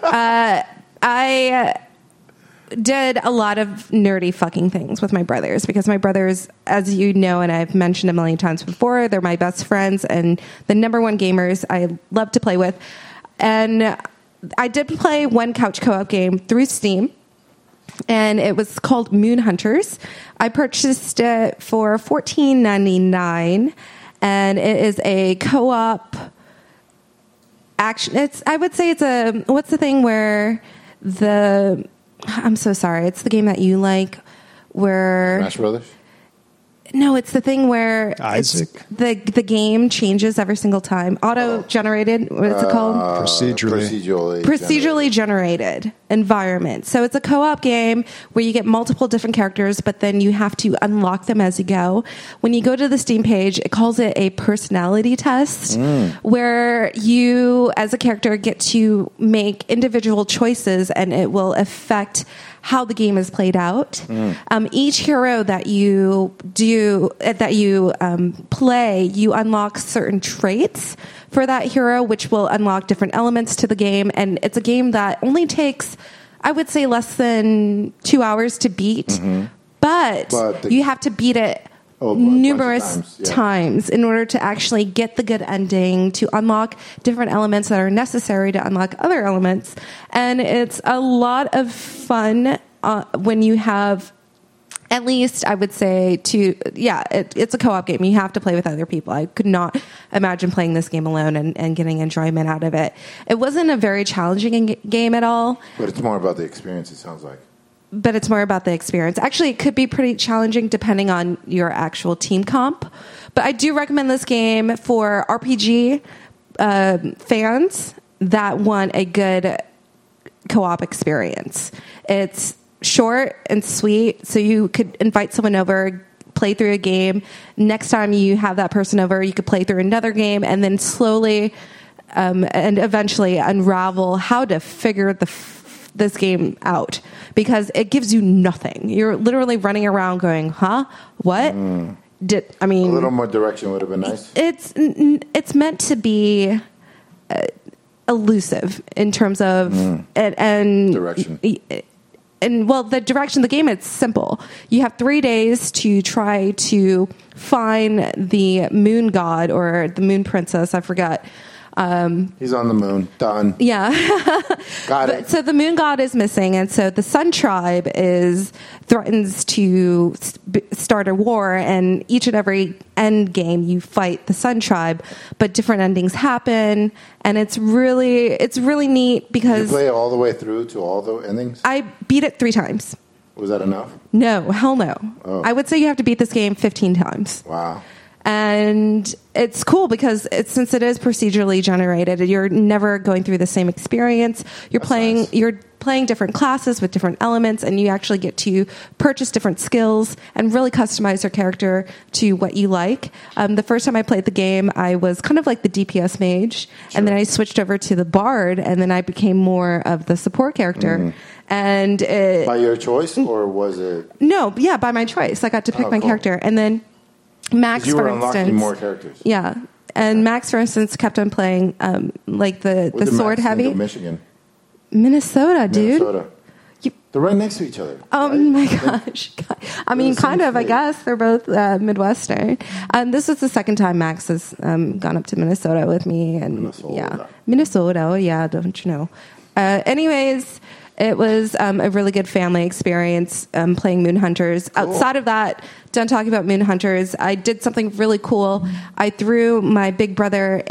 I did a lot of nerdy fucking things with my brothers because my brothers, as you know, and I've mentioned a million times before, they're my best friends and the number one gamers I love to play with. And I did play one couch co-op game through Steam, and it was called Moon Hunters. I purchased it for $14.99, and it is a co-op action. I would say it's a, what's the thing where I'm so sorry. It's the game that you like where...
Smash Brothers?
No, it's the thing where
Isaac.
The game changes every single time. Auto-generated, what is it called? Procedurally generated environment. So it's a co-op game where you get multiple different characters, but then you have to unlock them as you go. When you go to the Steam page, it calls it a personality test, where you, as a character, get to make individual choices, and it will affect how the game is played out. Each hero that you play, you unlock certain traits for that hero, which will unlock different elements to the game. And it's a game that only takes, I would say, less than 2 hours to beat. But you have to beat it numerous times in order to actually get the good ending, to unlock different elements that are necessary to unlock other elements. And it's a lot of fun when you have, at least I would say, it's a co-op game. You have to play with other people. I could not imagine playing this game alone and getting enjoyment out of it. It wasn't a very challenging game at all.
But it's more about the experience, it sounds like.
But it's more about the experience. Actually, it could be pretty challenging depending on your actual team comp. But I do recommend this game for RPG fans that want a good co-op experience. It's short and sweet, so you could invite someone over, play through a game. Next time you have that person over, you could play through another game, and then slowly and eventually unravel how to figure this game out, because it gives you nothing. You're literally running around going, huh? What? A little more direction would have been nice. It's meant to be elusive in terms of and
direction.
And well, the direction of the game, it's simple. You have 3 days to try to find the moon god or the moon princess. I forgot.
He's on the moon. Done.
Yeah.
Got it.
So the moon god is missing, and so the Sun Tribe threatens to start a war, and each and every end game you fight the Sun Tribe, but different endings happen, and it's really neat
You
because
play all the way through to all the endings?
I beat it 3 times.
Was that enough?
No, hell no.
Oh.
I would say you have to beat this game 15 times.
Wow.
And it's cool because since it is procedurally generated, you're never going through the same experience. You're playing different classes with different elements, and you actually get to purchase different skills and really customize your character to what you like. The first time I played the game, I was kind of like the DPS mage, and then I switched over to the bard, and then I became more of the support character. And
By your choice, or was it?
No, yeah, by my choice. I got to pick my
cool.
character, and then Max,
You were
for
unlocking
instance,
more characters.
yeah, and Max, for instance, kept on playing like the
Where did
sword
Max
heavy
think of Michigan.
Minnesota, dude.
Minnesota. They're right next to each other.
Oh
right?
my gosh! I mean,
the
kind
same
of. I
state.
guess they're both Midwestern. This is the second time Max has gone up to Minnesota with me, and
Minnesota.
yeah, Minnesota. Oh yeah, don't you know? Anyways. It was a really good family experience playing Moon Hunters. Cool. Outside of that, done talking about Moon Hunters, I did something really cool. I threw my big brother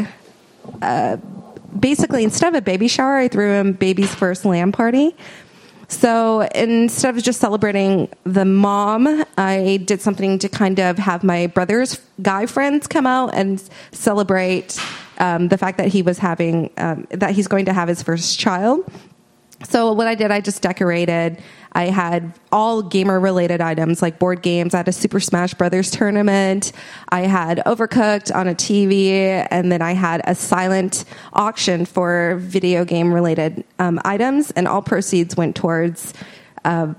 basically, instead of a baby shower, I threw him baby's first LAN party. So instead of just celebrating the mom, I did something to kind of have my brother's guy friends come out and celebrate the fact that that he's going to have his first child. So what I did, I just decorated. I had all gamer-related items like board games. I had a Super Smash Brothers tournament. I had Overcooked on a TV, and then I had a silent auction for video game-related items, and all proceeds went towards the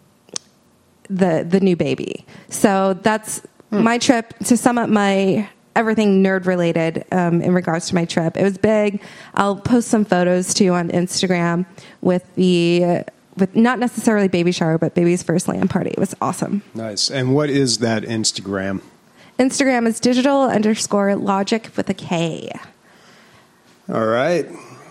new baby. So that's my trip. To sum up my everything nerd related in regards to my trip. It was big. I'll post some photos too on Instagram with not necessarily baby shower, but baby's first LAN party. It was awesome.
Nice. And what is that Instagram?
Instagram is digital_logic with a K.
All right.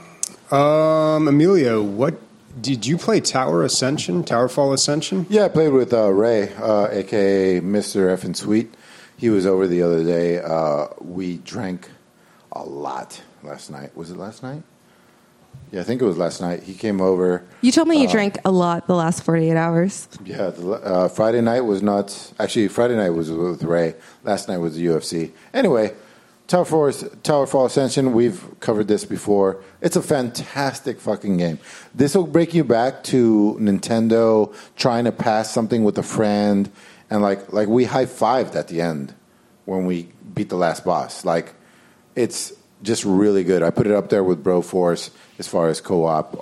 Emilio, what did you play? Towerfall Ascension?
Yeah, I played with Ray, a.k.a. Mr. Effin' Sweet. He was over the other day. We drank a lot last night. Was it last night? Yeah, I think it was last night. He came over.
You told me you drank a lot the last 48 hours.
Yeah, Friday night was nuts. Actually, Friday night was with Ray. Last night was the UFC. Anyway, Towerfall Ascension, we've covered this before. It's a fantastic fucking game. This will bring you back to Nintendo trying to pass something with a friend. And like we high-fived at the end when we beat the last boss. Like, it's just really good. I put it up there with Broforce as far as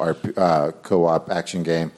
co-op action game.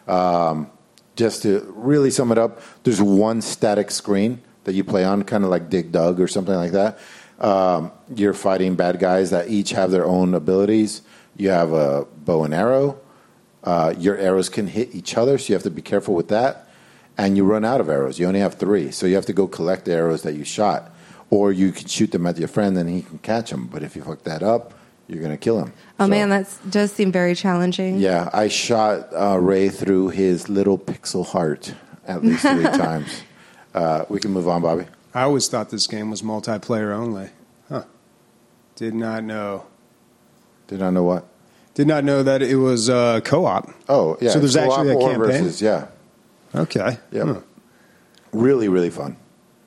Just to really sum it up, there's one static screen that you play on, kind of like Dig Dug or something like that. You're fighting bad guys that each have their own abilities. You have a bow and arrow. Your arrows can hit each other, so you have to be careful with that. And you run out of arrows. You only have 3. So you have to go collect the arrows that you shot. Or you can shoot them at your friend and he can catch them. But if you fuck that up, you're going to kill him.
Oh, man, that does seem very challenging.
Yeah, I shot Ray through his little pixel heart at least 3 times. We can move on, Bobby.
I always thought this game was multiplayer only. Huh. Did not know.
Did not know what?
Did not know that it was co-op.
Oh, yeah.
So there's actually a
co-op or
campaign?
versus, yeah.
Okay.
Yeah.
Huh.
Really, really fun.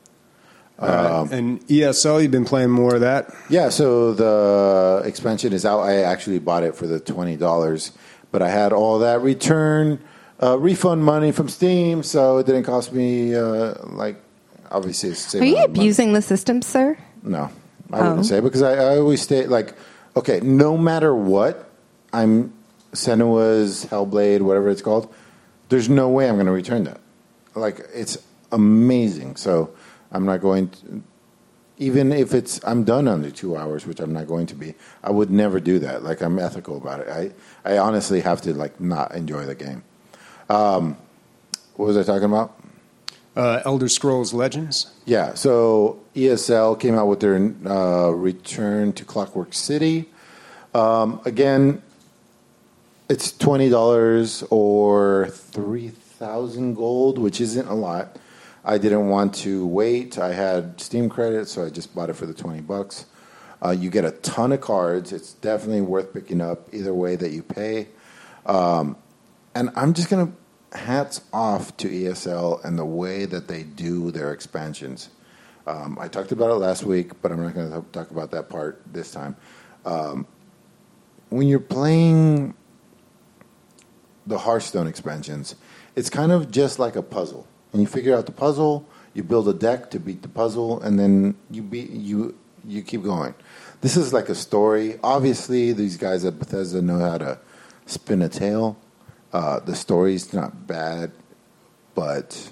And ESL, you've been playing more of that?
Yeah, so the expansion is out. I actually bought it for the $20, but I had all that refund money from Steam, so it didn't cost me, obviously.
Are you abusing the system, sir?
No, I wouldn't say, because I always stay, okay, no matter what, I'm Senua's Hellblade, whatever it's called, there's no way I'm going to return that. It's amazing. So I'm not going to, even if I'm done under 2 hours, which I'm not going to be, I would never do that. I'm ethical about it. I honestly have to, not enjoy the game. What was I talking about?
Elder Scrolls Legends.
Yeah, so ESL came out with their Return to Clockwork City. Again, it's $20 or 3,000 gold, which isn't a lot. I didn't want to wait. I had Steam credit, so I just bought it for the $20. You get a ton of cards. It's definitely worth picking up either way that you pay. And I'm just going to hats off to ESL and the way that they do their expansions. I talked about it last week, but I'm not going to talk about that part this time. When you're playing the Hearthstone expansions, it's kind of just like a puzzle. And you figure out the puzzle, you build a deck to beat the puzzle, and then you keep going. This is like a story. Obviously, these guys at Bethesda know how to spin a tale. The story's not bad, but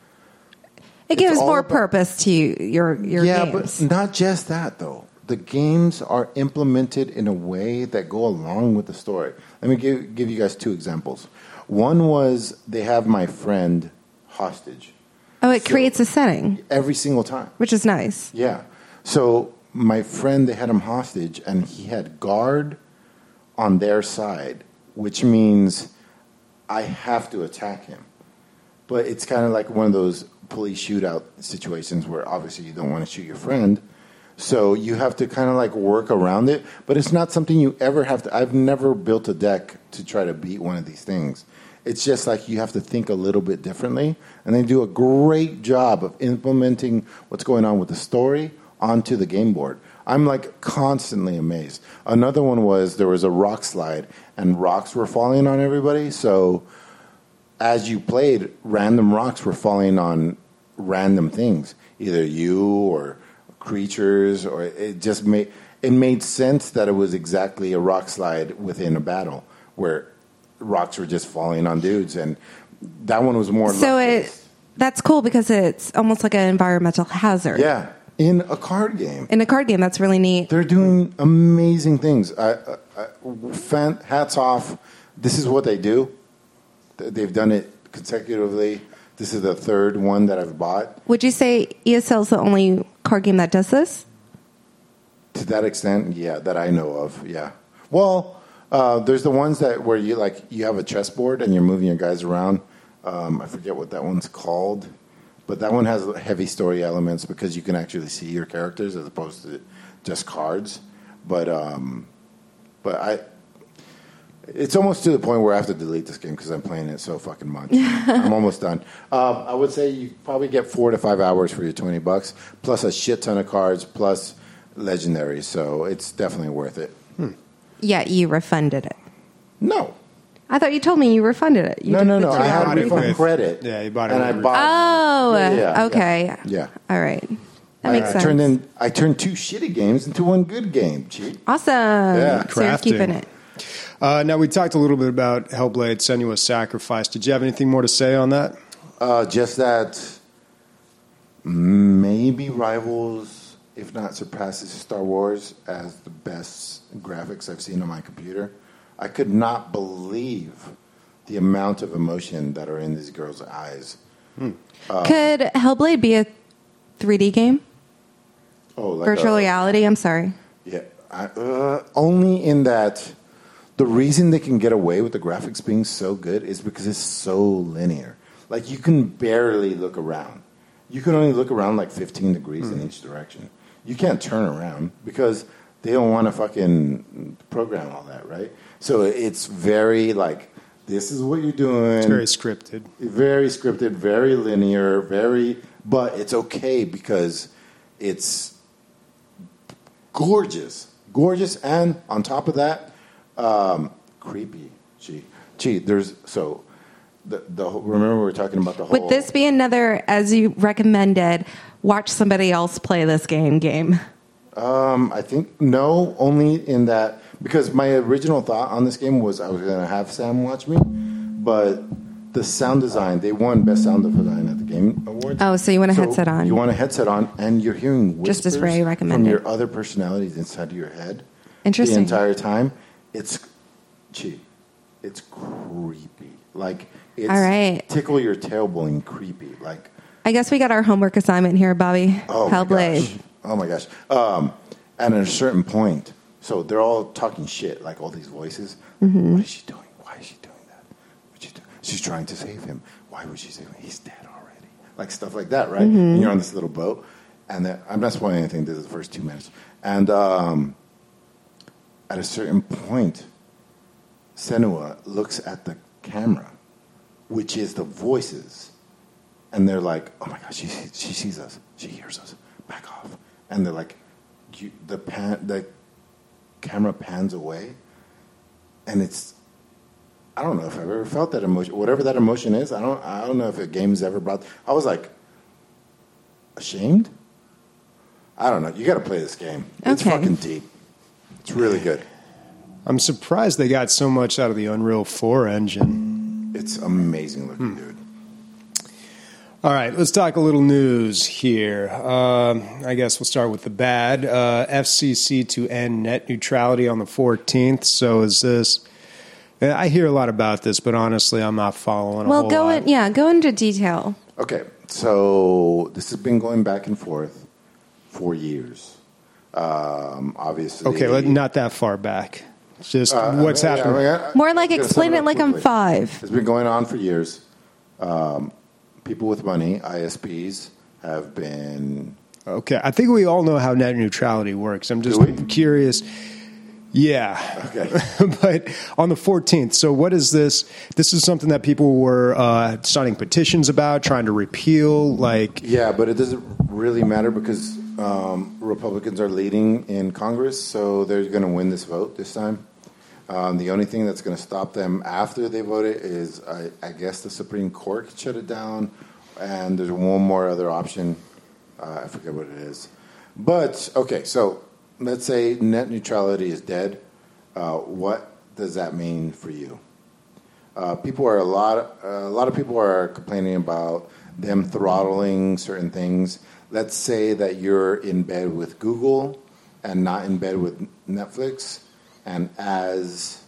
it gives more purpose to your games.
Yeah, but not just that, though. The games are implemented in a way that go along with the story. Let me give you guys two examples. One was they have my friend hostage.
Oh, it creates a setting.
Every single time.
Which is nice.
Yeah. So my friend, they had him hostage, and he had guard on their side, which means I have to attack him. But it's kind of like one of those police shootout situations where obviously you don't want to shoot your friend. So you have to kind of like work around it. But it's not something you ever have to. I've never built a deck to try to beat one of these things. It's just like you have to think a little bit differently. And they do a great job of implementing what's going on with the story onto the game board. I'm like constantly amazed. Another one was there was a rock slide and rocks were falling on everybody. So as you played, random rocks were falling on random things, either you or creatures, or it just made sense that it was exactly a rock slide within a battle where rocks were just falling on dudes, and that one was more.
So that's cool because it's almost like an environmental hazard.
Yeah, in a card game.
In a card game, that's really neat.
They're doing amazing things. Hats off. This is what they do. They've done it consecutively. This is the third one that I've bought.
Would you say ESL is the only card game that does this?
To that extent, yeah, that I know of, yeah. Well, there's the ones that where you have a chessboard and you're moving your guys around. I forget what that one's called, but that one has heavy story elements because you can actually see your characters as opposed to just cards. But it's almost to the point where I have to delete this game because I'm playing it so fucking much. I'm almost done. I would say you probably get 4 to 5 hours for your $20, plus a shit ton of cards, plus legendaries. So it's definitely worth it.
Yeah, you refunded it.
No.
I thought you told me you refunded it.
No. I had a refund credit.
Yeah, you bought it.
And I bought.
Oh,
Yeah.
okay.
Yeah.
All right. That makes sense.
I turned 2 shitty games into 1 good game. Cheat.
Awesome.
Yeah.
So you're
Crafting.
keeping it.
Now, we talked a little bit about Hellblade Senua's Sacrifice. Did you have anything more to say on that?
Just that maybe rivals, if not surpasses Star Wars as the best graphics I've seen on my computer. I could not believe the amount of emotion that are in these girls' eyes.
Could Hellblade be a 3D game?
Oh, like
Virtual reality? I'm sorry.
Yeah, only in that the reason they can get away with the graphics being so good is because it's so linear. Like, you can barely look around. You can only look around like 15 degrees in each direction. You can't turn around because they don't want to fucking program all that, right? So it's very like, this is what you're doing.
It's very scripted.
Very scripted, very linear, but it's okay because it's gorgeous. Gorgeous, and on top of that, creepy. There's so remember we were talking about the whole.
Would this be another, as you recommended, watch somebody else play this game?
I think no, only in that because my original thought on this game was I was going to have Sam watch me, but the sound design, they won best sound design at the Game Awards.
Oh, so you want a headset on?
You want a headset on, and you're hearing whispers
just as Ray recommended
from your other personalities inside of your head.
Interesting.
The entire time, it's creepy. Like it's
all right.
tickle your tailbone creepy. Like
I guess we got our homework assignment here, Bobby. Hellblade.
Oh my gosh. And at a certain point, so they're all talking shit, like all these voices.
Mm-hmm.
What is she doing? Why is she doing that? What's she doing? She's trying to save him. Why would she save him? He's dead already. Like stuff like that, right?
Mm-hmm.
And you're on this little boat. And I'm not spoiling anything. This is the first 2 minutes. And at a certain point, Senua looks at the camera, which is the voices. And they're like, oh my gosh, she sees us. She hears us. Back off. And they're like, the camera pans away. And it's, I don't know if I've ever felt that emotion. Whatever that emotion is, I don't know if a game's ever brought. I was like, ashamed? I don't know. You got to play this game. It's
Okay.
fucking deep. It's really good.
I'm surprised they got so much out of the Unreal 4 engine.
It's amazing looking, dude.
All right, let's talk a little news here. I guess we'll start with the bad. FCC to end net neutrality on the 14th. So is this... I hear a lot about this, but honestly, I'm not following a whole lot.
Go into detail.
Okay, so this has been going back and forth for years. Obviously...
Okay, not that far back. Just what's happening.
More like explain it like I'm 5.
It's been going on for years. People with money, ISPs, have been...
Okay, I think we all know how net neutrality works. I'm just curious. Yeah.
Okay.
But on the 14th, so what is this? This is something that people were starting petitions about, trying to repeal, like...
Yeah, but it doesn't really matter because Republicans are leading in Congress, so they're going to win this vote this time. The only thing that's going to stop them after they vote it is, I guess, the Supreme Court could shut it down, and there's one more other option. I forget what it is. But, okay, so let's say net neutrality is dead. What does that mean for you? A lot of people are complaining about them throttling certain things. Let's say that you're in bed with Google and not in bed with Netflix. And as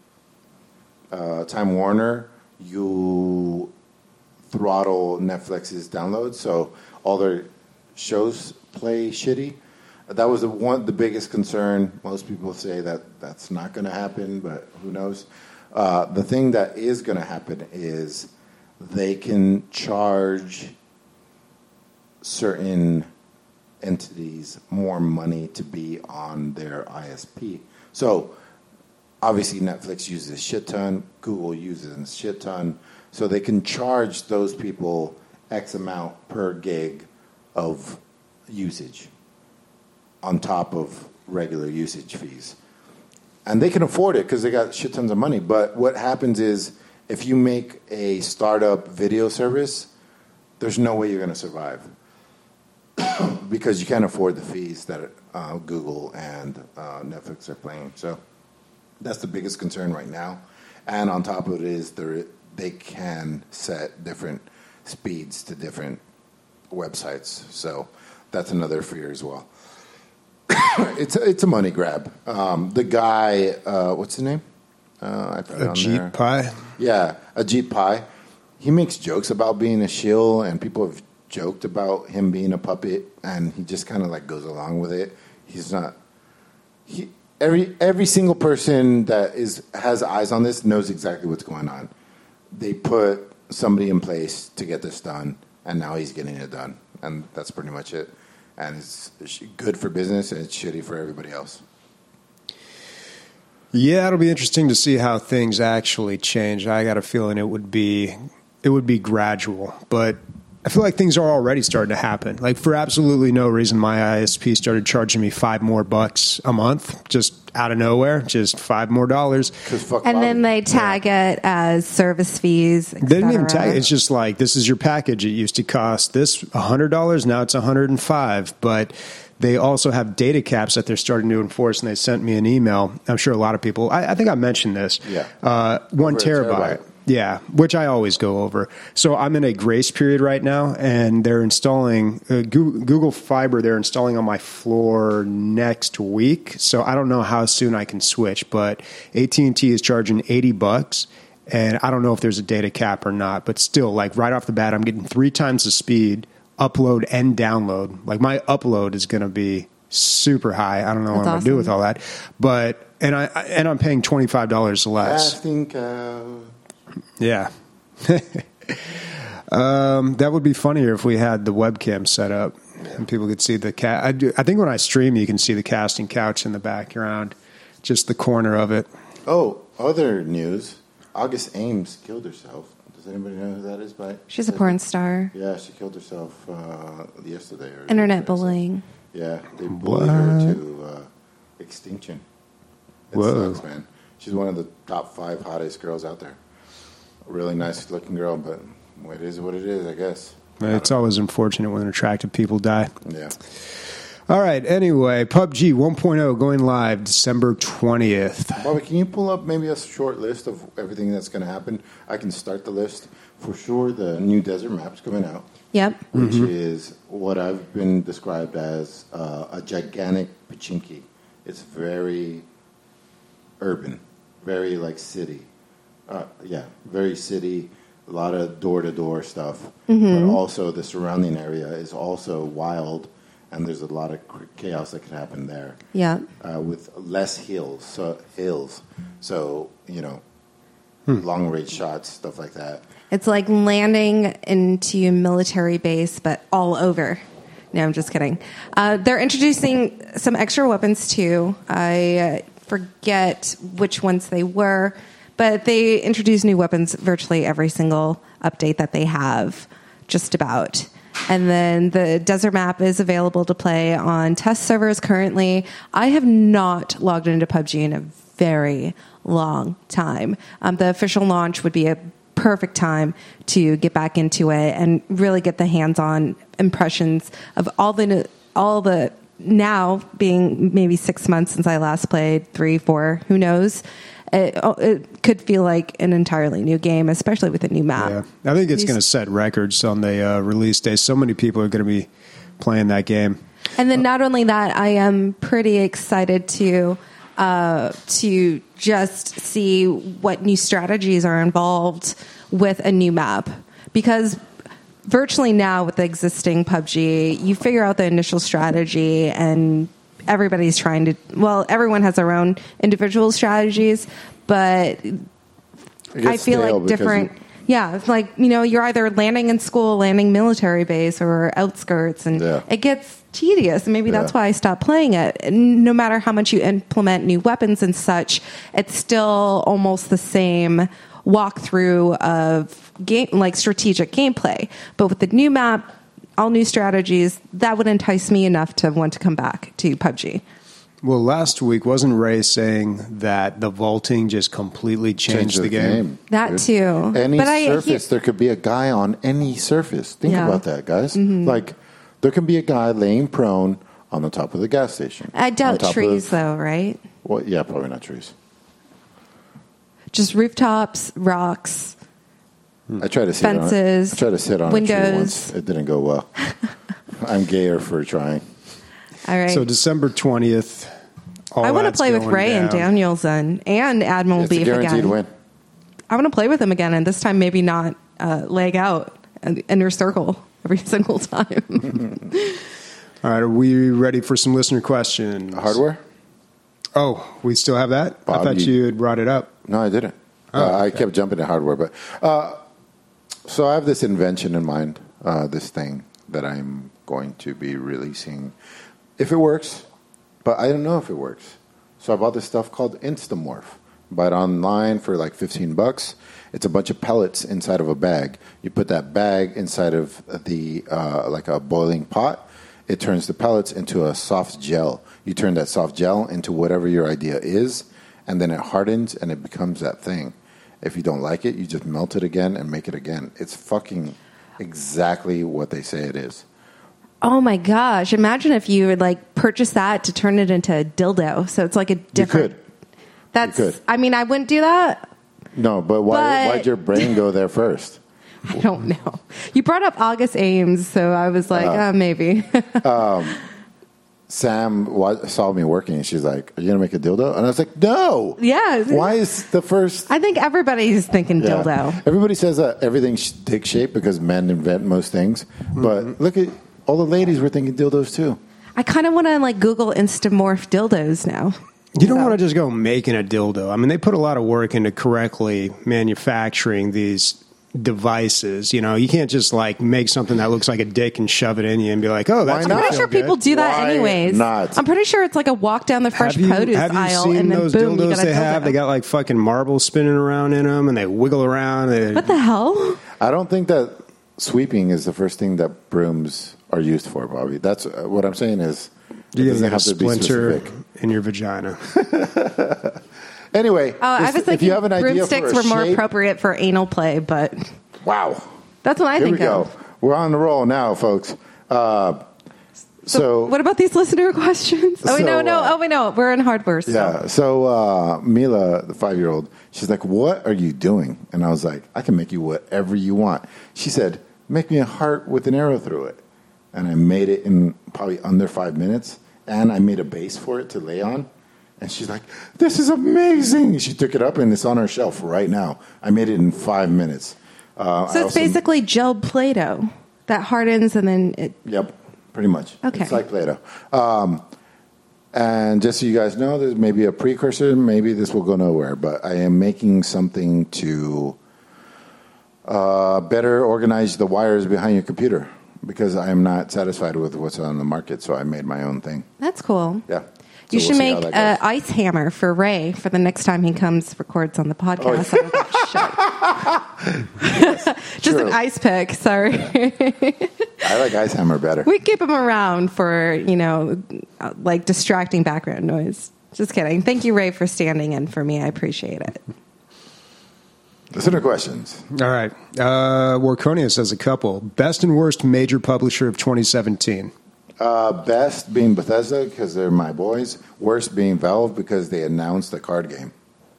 Time Warner, you throttle Netflix's downloads, so all their shows play shitty. That was the biggest concern. Most people say that that's not going to happen, but who knows? The thing that is going to happen is they can charge certain entities more money to be on their ISP. So, obviously, Netflix uses a shit ton. Google uses a shit ton. So they can charge those people X amount per gig of usage on top of regular usage fees. And they can afford it because they got shit tons of money. But what happens is if you make a startup video service, there's no way you're going to survive because you can't afford the fees that Google and Netflix are paying. So that's the biggest concern right now. And on top of it is they can set different speeds to different websites. So that's another fear as well. It's a money grab. The guy, what's his name? I put it on there.
Ajit Pai?
Yeah, Ajit Pai. He makes jokes about being a shill, and people have joked about him being a puppet, and he just kind of like goes along with it. He's not. Every single person that has eyes on this knows exactly what's going on. They put somebody in place to get this done, and now he's getting it done, and that's pretty much it. And it's good for business, and it's shitty for everybody else.
Yeah, it'll be interesting to see how things actually change. I got a feeling it would be gradual, but I feel like things are already starting to happen. Like for absolutely no reason, my ISP started charging me $5 more a month, just out of nowhere, just $5 more.
And then they tag it as service fees.
They didn't even tag it. It's just like, this is your package. It used to cost this $100. Now it's $105. But they also have data caps that they're starting to enforce, and they sent me an email. I'm sure a lot of people, I think I mentioned this.
Yeah.
1 terabyte. Yeah, which I always go over. So I'm in a grace period right now, and they're installing Google Fiber. They're installing on my floor next week. So I don't know how soon I can switch, but AT&T is charging $80, And I don't know if there's a data cap or not, but still, like right off the bat, I'm getting 3 times the speed, upload and download. Like my upload is going to be super high. I don't know what I'm going to do with all that, but and I'm paying $25 less.
Casting
Yeah. That would be funnier if we had the webcam set up and people could see the I think when I stream, you can see the casting couch in the background, just the corner of it.
Oh, other news. August Ames killed herself. Does anybody know who that is?
She's a porn star.
Yeah, she killed herself yesterday.
Internet bullying.
Yeah, they bullied her to extinction. It sucks, man. She's one of the top 5 hottest girls out there. A really nice looking girl, but it is what it is, I guess.
It's always unfortunate when attractive people die.
Yeah.
All right. Anyway, PUBG 1.0 going live December 20th.
Bobby, can you pull up maybe a short list of everything that's going to happen? I can start the list. For sure, the new desert map's coming out.
Yep.
Which is what I've been described as a gigantic pachinki. It's very urban, very like city. Very city. A lot of door-to-door stuff. But also the surrounding area is also wild. And there's a lot of chaos that could happen there.
Yeah.
With less hills. So long range shots, stuff like that.
It's like landing into a military base, but all over. No, I'm just kidding. They're introducing some extra weapons too. I forget which ones they were, but they introduce new weapons virtually every single update that they have, just about. And then the desert map is available to play on test servers currently. I have not logged into PUBG in a very long time. The official launch would be a perfect time to get back into it and really get the hands-on impressions of all the now being maybe 6 months since I last played, 3, 4, who knows. It could feel like an entirely new game, especially with a new map.
Yeah, I think it's going to set records on the release day. So many people are going to be playing that game.
And then not only that, I am pretty excited to just see what new strategies are involved with a new map. Because virtually now with the existing PUBG, you figure out the initial strategy and everybody's trying to, everyone has their own individual strategies, but I feel like different. It's like, you're either landing in school, landing military base, or outskirts, and it gets tedious. And maybe that's why I stopped playing it. And no matter how much you implement new weapons and such, it's still almost the same walkthrough of game, like strategic gameplay. But with the new map, all new strategies, that would entice me enough to want to come back to PUBG.
Well, last week, wasn't Ray saying that the vaulting just completely changed the game?
That too.
Any surface, there could be a guy on any surface. Think about that, guys. Mm-hmm. Like, there can be a guy laying prone on the top of the gas station.
I doubt trees, though, right?
Well, yeah, probably not trees.
Just rooftops, rocks.
I tried to sit
fences,
I tried to sit on
windows.
A tree once. It didn't go well. I'm gayer for trying.
All right.
So December 20th.
I want to play with Ray and Danielson and Admiral Beef again.
Guaranteed win.
I want to play with him again, and this time maybe not leg out inner circle every single time.
All right. Are we ready for some listener questions?
Hardware?
Oh, we still have that?
Bob,
I thought you had brought it up.
No, I didn't. I kept jumping to hardware, but so I have this invention in mind, this thing that I'm going to be releasing. If it works, but I don't know if it works. So I bought this stuff called Instamorph. Buy it online for like $15. It's a bunch of pellets inside of a bag. You put that bag inside of the like a boiling pot. It turns the pellets into a soft gel. You turn that soft gel into whatever your idea is, and then it hardens and it becomes that thing. If you don't like it, you just melt it again and make it again. It's fucking exactly what they say it is.
Oh my gosh. Imagine if you would like purchase that to turn it into a dildo. So it's like a different.
You could.
That's,
you could.
I mean, I wouldn't do that.
No, but why'd your brain go there first?
I don't know. You brought up August Ames, so I was like, maybe.
Sam saw me working, and she's like, "Are you gonna make a dildo?" And I was like, "No."
Yeah.
Why is the first?
I think everybody's thinking
Yeah.
dildo.
Everybody says that everything's dick shaped because men invent most things, but look at all the ladies were thinking dildos too.
I kind of want to like Google Instamorph dildos now.
You don't want to just go making a dildo. I mean, they put a lot of work into correctly manufacturing these devices. You know, you can't just like make something that looks like a dick and shove it in you and be like, oh, that's
Why
gonna
not?
I'm pretty
feel
sure
good.
people do that
Why
anyways.
not?
I'm pretty sure it's like a walk down the fresh produce
have you
aisle
seen
and then
those
boom, you
dildos
got a
they have?
dildo.
They got like fucking marbles spinning around in them, and they wiggle around.
What the hell?
I don't think that sweeping is the first thing that brooms are used for, Bobby. That's what I'm saying is it
You
doesn't
get a
have to be
splinter
specific.
in your vagina.
Anyway,
Oh, I was
if
thinking
you have an idea for
broomsticks
a
were more
shape,
appropriate for anal play, but
wow.
that's what I
Here
think
we go.
of.
We're on the roll now, folks. So
What about these listener questions? Oh, wait,
So,
no. We're in hardware still.
yeah, so Mila, the 5-year-old, she's like, "What are you doing?" And I was like, "I can make you whatever you want." She said, "Make me a heart with an arrow through it," and I made it in probably under 5 minutes, and I made a base for it to lay on. And she's like, "This is amazing!" She took it up, and it's on her shelf right now. I made it in 5 minutes.
So it's basically gelled Play-Doh that hardens and then it...
Yep, pretty much.
Okay.
It's like Play-Doh. And just so you guys know, there's maybe a precursor. Maybe this will go nowhere, but I am making something to better organize the wires behind your computer because I am not satisfied with what's on the market, so I made my own thing.
That's cool.
Yeah.
You
So
should
we'll see how
make
that
an ice hammer for Ray for the next time he comes records on the podcast. Just
True.
an ice pick. Sorry.
I like Ice Hammer better.
We keep him around for, like distracting background noise. Just kidding. Thank you, Ray, for standing in for me. I appreciate it.
Listener questions.
All right. Warconius has a couple. Best and worst major publisher of 2017.
Best being Bethesda because they're my boys. Worst being Valve because they announced a card game.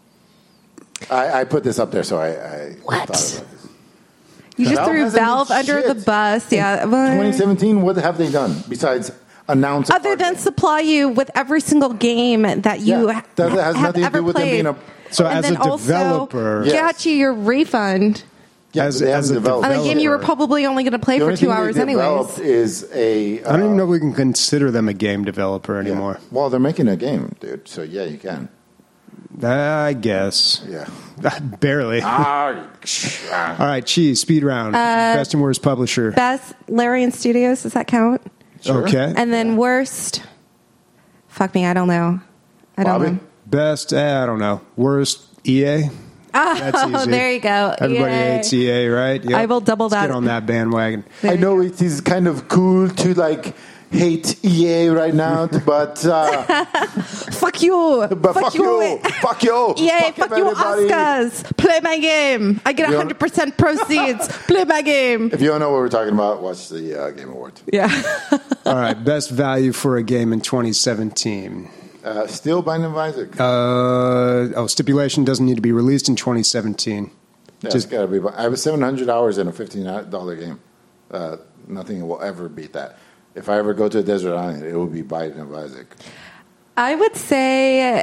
I put this up there, so I
What?
thought about this.
You just
Valve
threw
hasn't
Valve
done
under
shit.
the bus. Yeah.
2017, what have they done besides announce a
Other
card
than
game?
supply you with every single game that you
Yeah, that has
have
nothing to
ever
do with them
played.
being a-
So
and
as
then
a developer-
also
Yes.
get you your refund
Yeah,
as-
but they
as
haven't
a
developed.
on a game you were
developer.
probably only going to play
The
for
only
2
thing
hours
they
anyways.
developed is a.
I don't even know if we can consider them a game developer
yeah.
anymore.
Well, they're making a game, dude. So yeah, you can.
I guess.
Yeah.
Barely. All right, Cheese, speed round. Best and worst publisher.
Best Larian Studios, does that count?
Sure.
Okay.
And then worst, fuck me, I don't know. I don't
Bobby?
know.
Best, I don't know. Worst, EA. That's
Oh,
easy.
there you go.
Everybody
Yay.
hates EA, right? Yep.
I will double
Let's
that.
get on that bandwagon.
There
I
you
know it is kind of cool to like hate EA right now, but
Fuck you.
fuck you, fuck you,
Yay, fuck you,
everybody.
Oscars. Play my game. I get
You
100% proceeds. Play my game.
If you don't know what we're talking about, watch the Game Awards.
Yeah.
All right, best value for a game in 2017.
Still Binding of Isaac.
Stipulation doesn't need to be released in 2017.
Yeah, it's gotta be. I have 700 hours in a $15 game. Nothing will ever beat that. If I ever go to a desert island, it will be Binding of Isaac.
I would say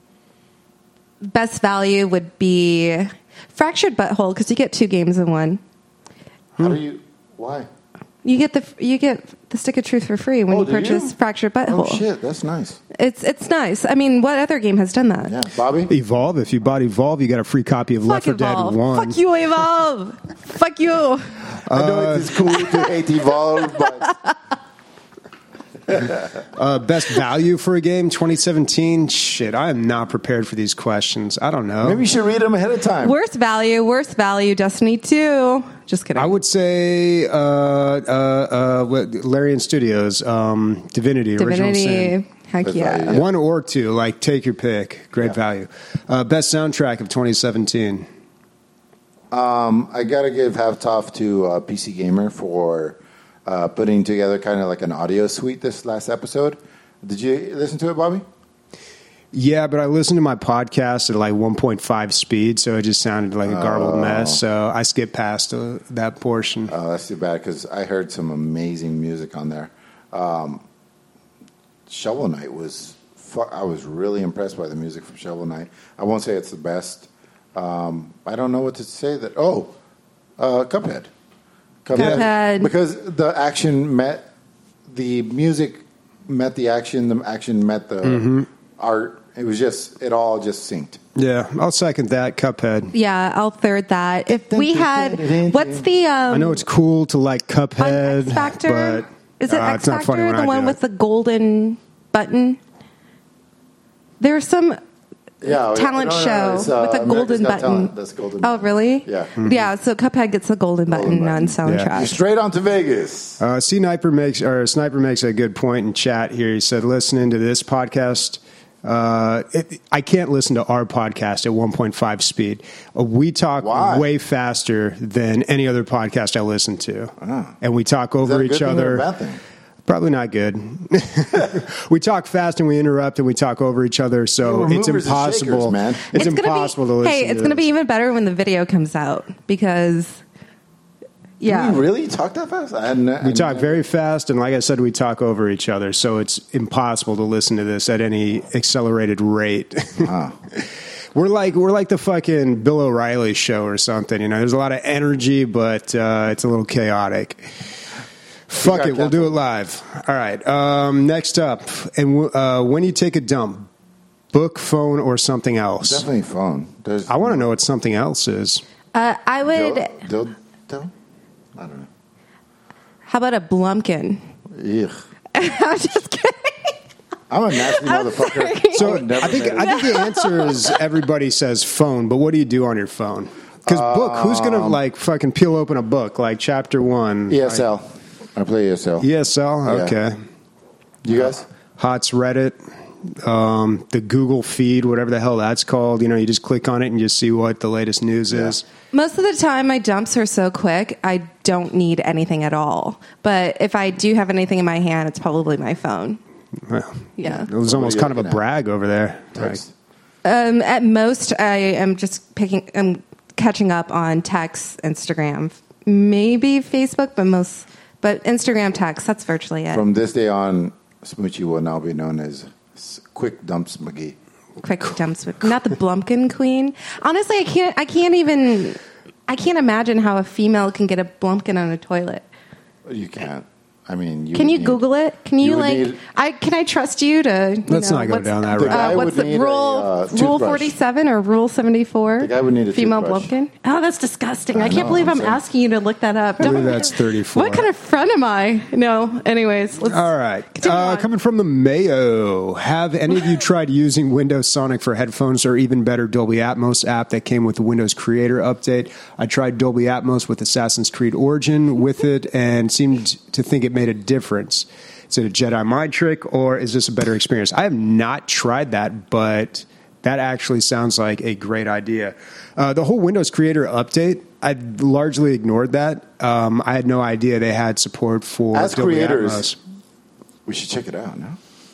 best value would be Fractured Butthole because you get 2 games in one.
How do you? Why?
You get the Stick of Truth for free when
Oh,
you
do
purchase
you?
Fractured Butthole.
Oh shit, that's nice.
It's nice. I mean, what other game has done that?
Yeah, Bobby.
Evolve. If you bought Evolve, you got a free copy of Left 4 Dead
Evolve.
1.
Fuck you, Evolve. Fuck you.
I know it is cool to hate Evolve, but
Best value for a game 2017. Shit, I am not prepared for these questions. I don't know.
maybe you should read them ahead of time.
Worst value, Destiny 2. Just kidding.
I would say Larian Studios, Divinity, Original Sin.
Heck
Best
yeah.
value, yeah.
1 or 2, like take your pick. Great value. Best soundtrack of 2017.
I gotta give hats off to PC Gamer for putting together kind of like an audio suite this last episode. Did you listen to it, Bobby?
Yeah, but I listened to my podcast at like 1.5 speed, so it just sounded like a garbled mess. So I skipped past that portion.
Oh, that's too bad because I heard some amazing music on there. Shovel Knight was. I was really impressed by the music from Shovel Knight. I won't say it's the best. I don't know what to say. Cuphead.
Cuphead.
Because the action met the music, met the action. The action met the art. It was it all just synced.
Yeah, I'll second that. Cuphead.
Yeah, I'll third that. If we had, what's the?
I know it's cool to like Cuphead,
X Factor.
but
Is it X
it's not funny
Factor?
when
The
I
one
do
with
it.
the golden button. There's some talent show with a golden button.
Talent. That's golden.
Oh, really?
Yeah.
Yeah. So Cuphead gets the golden button on soundtrack.
You're straight on to Vegas.
Sniper makes a good point in chat here. He said, listening to this podcast, I can't listen to our podcast at 1.5 speed. We talk way faster than any other podcast I listen to. And we talk over each other.
Is that a good thing or a bad thing?
Probably not good. We talk fast and we interrupt and we talk over each other, so it's impossible.
Shakers, man.
It's impossible to listen.
Hey, it's going to be even better when the video comes out because,
Do we really talk that fast?
We talk very fast, and like I said, we talk over each other, so it's impossible to listen to this at any accelerated rate. We're like the fucking Bill O'Reilly show or something. You know, there's a lot of energy, but it's a little chaotic. Fuck it, we'll do it live. All right. Next up, and when you take a dump, book, phone, or something else?
Definitely phone.
I want to know what something else is.
I would.
I don't know.
How about a Blumpkin?
Ugh.
I'm just kidding.
I'm a nasty motherfucker.
So I think the answer is everybody says phone, but what do you do on your phone? Because book, who's gonna like fucking peel open a book like chapter 1?
ESL. I play ESL.
ESL, okay.
You guys?
HOTS, Reddit, the Google feed, whatever the hell that's called. You know, you just click on it and you see what the latest news is.
Most of the time, my dumps are so quick, I don't need anything at all. But if I do have anything in my hand, it's probably my phone.
Well,
Yeah.
it was almost kind of a brag over there.
Text.
At most, I am just I'm catching up on text, Instagram, maybe Facebook, but Instagram text, that's virtually it.
From this day on, Smoochie will now be known as Quick Dumps McGee.
Quick dumps, not the Blumpkin queen. Honestly, I can't imagine how a female can get a Blumpkin on a toilet.
You can't. I mean,
Can you Google it? Can you
would
can I trust you to?
Let's not go down that route.
What's the rule? Rule 47 or Rule 74?
The guy would need a
female
toothbrush.
Blumpkin. Oh, that's disgusting. I can't
know,
believe I'm
saying.
asking you to look that up.
I believe that's 34.
What kind of friend am I? No. Anyways, let's.
All right.
continue on.
Coming from the Mayo, have any of you tried using Windows Sonic for headphones or even better Dolby Atmos app that came with the Windows Creator update? I tried Dolby Atmos with Assassin's Creed Origin with it and seemed to think it made a difference. Is it a Jedi mind trick or is this a better experience? I have not tried that, but that actually sounds like a great idea. The whole Windows Creator update, I largely ignored that. I had no idea they had support for
As
Dolby
creators,
Atmos.
we should check it out, no?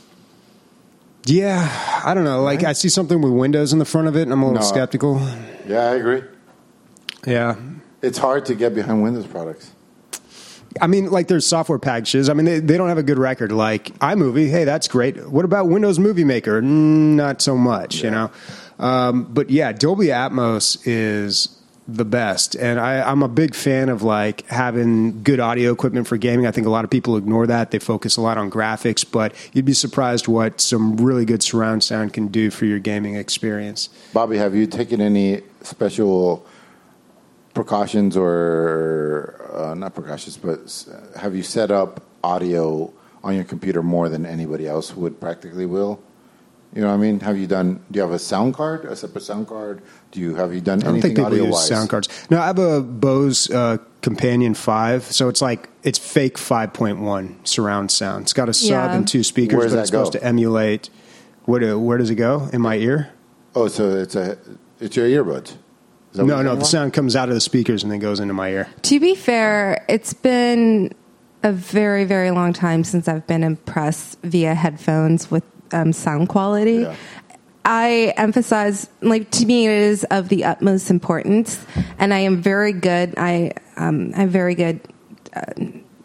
Yeah, I don't know. Like, I see something with Windows in the front of it, and I'm a little skeptical.
Yeah, I agree.
Yeah.
It's hard to get behind Windows products.
I mean, like, there's software packages. I mean, they don't have a good record. Like, iMovie, hey, that's great. What about Windows Movie Maker? Not so much, you know? But, yeah, Dolby Atmos is the best. And I'm a big fan of, like, having good audio equipment for gaming. I think a lot of people ignore that. They focus a lot on graphics. But you'd be surprised what some really good surround sound can do for your gaming experience.
Bobby, have you taken any special precautions or not precautions, but have you set up audio on your computer more than anybody else would practically will? You know what I mean? Do you have a sound card, a separate sound card? Have you done
I don't think
anything
people use
audio-wise?
sound cards. No, I have a Bose Companion 5, so it's fake 5.1 surround sound. It's got a sub and two speakers,
Where does
but
that
it's supposed
go?
to emulate. Where does it go? In my ear?
Oh, so it's your earbuds. Is that what
No,
you're
the
talking
sound comes out of the speakers and then goes into my ear.
To be fair, it's been a very, very long time since I've been impressed via headphones with sound quality.
Yeah.
I emphasize, to me, it is of the utmost importance, and I am very good. I'm very good,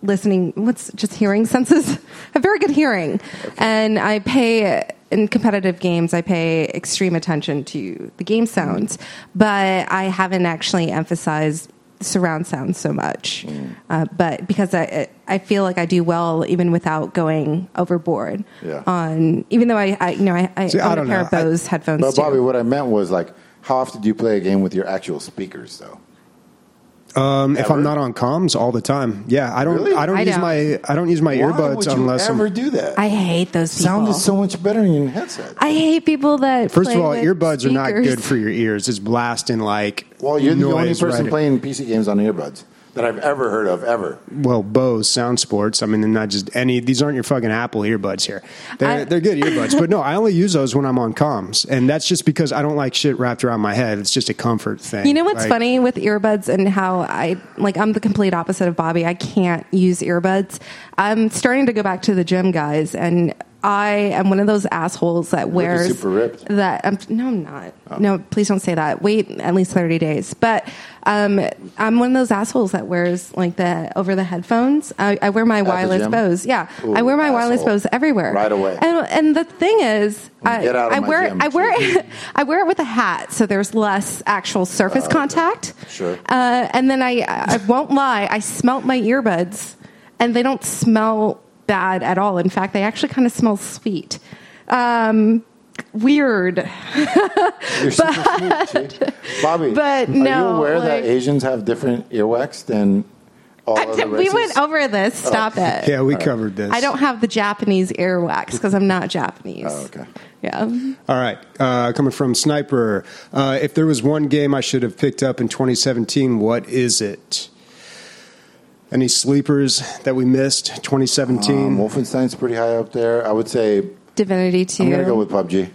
listening, just hearing senses. I have very good hearing. And I pay, in competitive games, I pay extreme attention to the game sounds, but I haven't actually emphasized surround sound so much. But because I feel like I do well even without going overboard even though I own a pair of Bose headphones
But
too.
Bobby, what I meant was like, how often do you play a game with your actual speakers though?
If I'm not on comms, all the time. Yeah, I don't.
Really?
I don't use my
Why
earbuds
would you
unless
ever
I'm.
do that?
I hate those people.
Sound is so much better in your headset.
I hate people that
First of
play
all,
with
earbuds are not
speakers.
good for your ears. It's blasting like.
Well, you're the only
noise
person
right
playing PC games on earbuds that I've ever heard of, ever.
Well, Bose Sound Sports. I mean, they're not just any. These aren't your fucking Apple earbuds here. They're good earbuds, but no, I only use those when I'm on comms, and that's just because I don't like shit wrapped around my head. It's just a comfort thing.
You know what's funny with earbuds and how I'm the complete opposite of Bobby. I can't use earbuds. I'm starting to go back to the gym, guys, and I am one of those assholes that wears
super ripped.
that. No, I'm not. Oh. No, please don't say that. Wait at least 30 days. But I'm one of those assholes that wears like the over the headphones. I wear my wireless Bose. Yeah,
Ooh,
I wear my wireless Bose everywhere
Right away.
And the thing is,
Get out of
I
my
wear
gym,
I wear I wear it with a hat, so there's less actual surface contact.
Sure.
And then I won't lie, I smelt my earbuds, and they don't smell bad at all. In fact, they actually kind of smell sweet. Weird.
You're super sweet, too. Bobby,
But
are
no,
you aware that
like-
Asians have different earwax than all other races?
We went over this. Stop it.
Yeah, we covered this.
I don't have the Japanese earwax because I'm not Japanese.
Oh, okay.
Yeah.
All right, coming from Sniper. If there was one game I should have picked up in 2017, what is it? Any sleepers that we missed? 2017.
Wolfenstein's pretty high up there. I would say
Divinity 2.
I'm going to go with PUBG.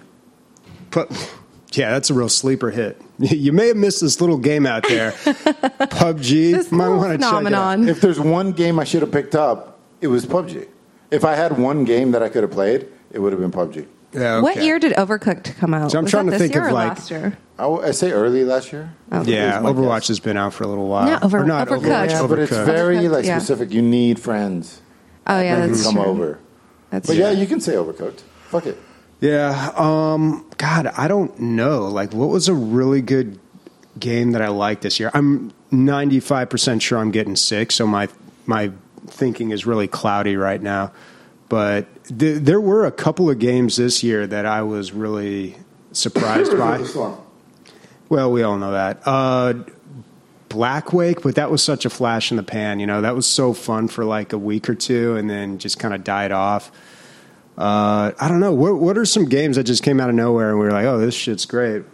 Yeah, that's a real sleeper hit. You may have missed this little game out there. PUBG.
This
Might
little
want to check it out.
phenomenon.
If there's one game I should have picked up, it was PUBG. If I had one game that I could have played, it would have been PUBG.
Yeah,
What
okay.
year did Overcooked come out?
So I'm
Was
trying
that
to
this
think
year
of,
or
like-
last year?
I say early last year.
Yeah,
Is my
Overwatch
guess.
has been out for a little while.
No,
Or not
Overcooked.
Overwatch,
Yeah, but it's
Overcooked.
very
Overcooked, yeah.
specific. You need friends
Oh yeah,
that can
that's
come
true.
over.
That's
But
true.
yeah, you can say Overcooked. Fuck it.
Yeah. God, I don't know. Like, what was a really good game that I liked this year? I'm 95% sure I'm getting sick, so my thinking is really cloudy right now. But there were a couple of games this year that I was really surprised by. Well, we all know that. Blackwake, but that was such a flash in the pan. You know, that was so fun for like a week or two and then just kind of died off. I don't know. What are some games that just came out of nowhere and we were like, oh, this shit's great?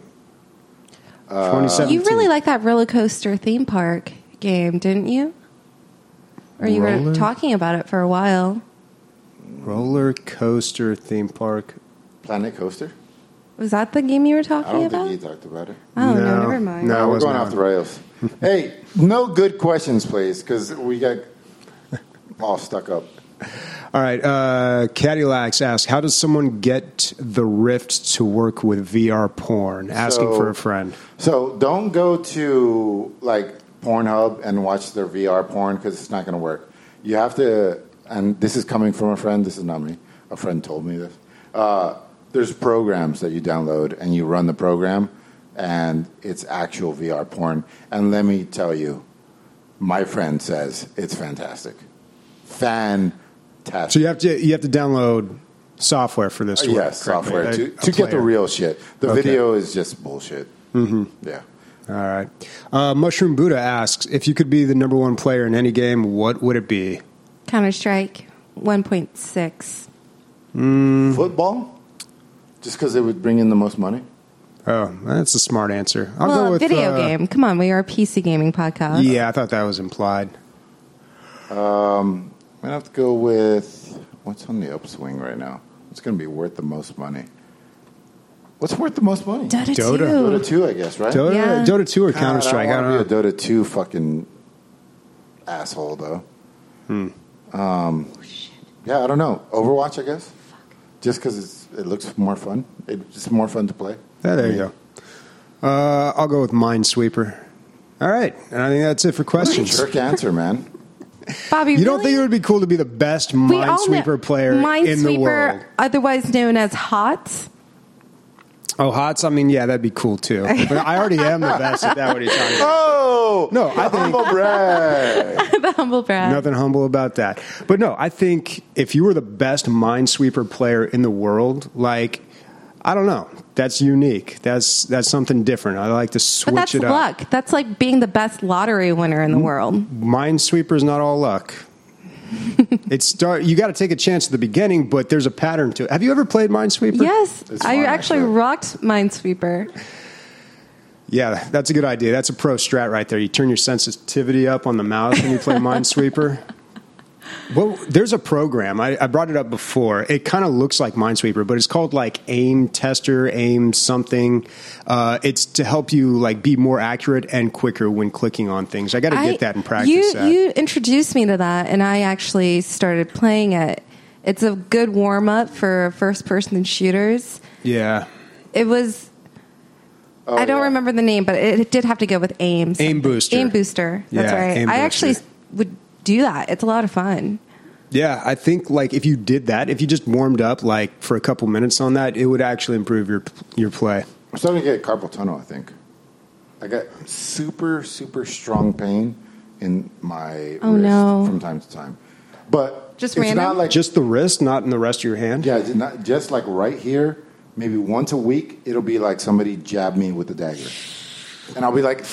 2017.
You really like that roller coaster theme park game, didn't you? Or you were
Roller?
talking about it for a while.
Roller coaster theme park.
Planet Coaster?
Was that the game you were
I
talking
don't
about?
think he talked about it.
Oh no,
No.
never mind.
No.
We're
wasn't
going
on.
off the rails. Hey, no good questions, please, because we got all stuck up.
All right. Cadillacs asks, how does someone get the Rift to work with VR porn? Asking
So-
for a friend.
So don't go to like Pornhub and watch their VR porn because it's not going to work. You have to, and this is coming from a friend. This is not me. A friend told me this. There's programs that you download and you run the program, and it's actual VR porn. And let me tell you, my friend says it's fantastic. Fantastic.
So you have to download software for this to work.
Yes,
correct?
software
A
to get the
player.
real shit. The
Okay.
video is just bullshit. Mm-hmm. Yeah.
All right. Mushroom Buddha asks, if you could be the number one player in any game, what would it be?
Counter-Strike 1.6.
Football? Just because it would bring in the most money?
Oh, that's a smart answer. I'll
Well,
go with
video game. Come on, we are a PC gaming podcast.
Yeah, I thought that was implied.
I'm going to have to go with what's on the upswing right now? What's going to be worth the most money? What's worth the most money?
Dota 2.
Dota.
Dota 2, I guess, right?
Dota,
Yeah.
Dota 2 or
God,
Counter Strike? I
I
don't
don't
know.
want to be a Dota 2 fucking asshole, though. Yeah, I don't know. Overwatch, I guess. Just because it looks more fun. It's more fun to play.
Yeah, there you go. I'll go with Minesweeper. All right, and I think that's it for questions.
Jerk answer, man.
Bobby,
You don't
really?
think it would be cool to be the best
We all know-
Minesweeper player in the
Minesweeper,
world?
otherwise known as HOTS.
Oh, HOTS? I mean, yeah, that'd be cool too. But I already am the best at that. What are you talking about?
Oh
No, I think
humble brag.
The humble brag.
nothing humble about that. But no, I think if you were the best Minesweeper player in the world, like, I don't know, that's unique. That's something different. I like to switch
But that's
it up.
luck. That's like being the best lottery winner in the world.
Minesweeper's not all luck. You got to take a chance at the beginning, but there's a pattern to it. Have you ever played Minesweeper?
Yes,
It's
I
fun,
actually
actually.
rocked Minesweeper.
Yeah, that's a good idea. That's a pro strat right there. You turn your sensitivity up on the mouse when you play Minesweeper. Well, there's a program. I brought it up before. It kind of looks like Minesweeper, but it's called like Aim Tester, Aim something. It's to help you like be more accurate and quicker when clicking on things. I got to get that and practice that.
You introduced me to that, and I actually started playing it. It's a good warm up for first-person shooters.
Yeah.
It was. I don't remember the name, but it did have to go with Aim. something.
Aim Booster.
Aim Booster. That's
Yeah,
right.
Aim
I
Booster.
actually would do that. It's a lot of fun.
Yeah, I think like if you did that, if you just warmed up like for a couple minutes on that, it would actually improve your play.
I'm starting to get carpal tunnel, I think. I got super, super strong pain in my wrist
no.
from time to time. But
Just
it's
random?
not like
Just the wrist, not in the rest of your hand.
yeah, it's not just like right here. Maybe once a week, it'll be like somebody jab me with a dagger, and I'll be like,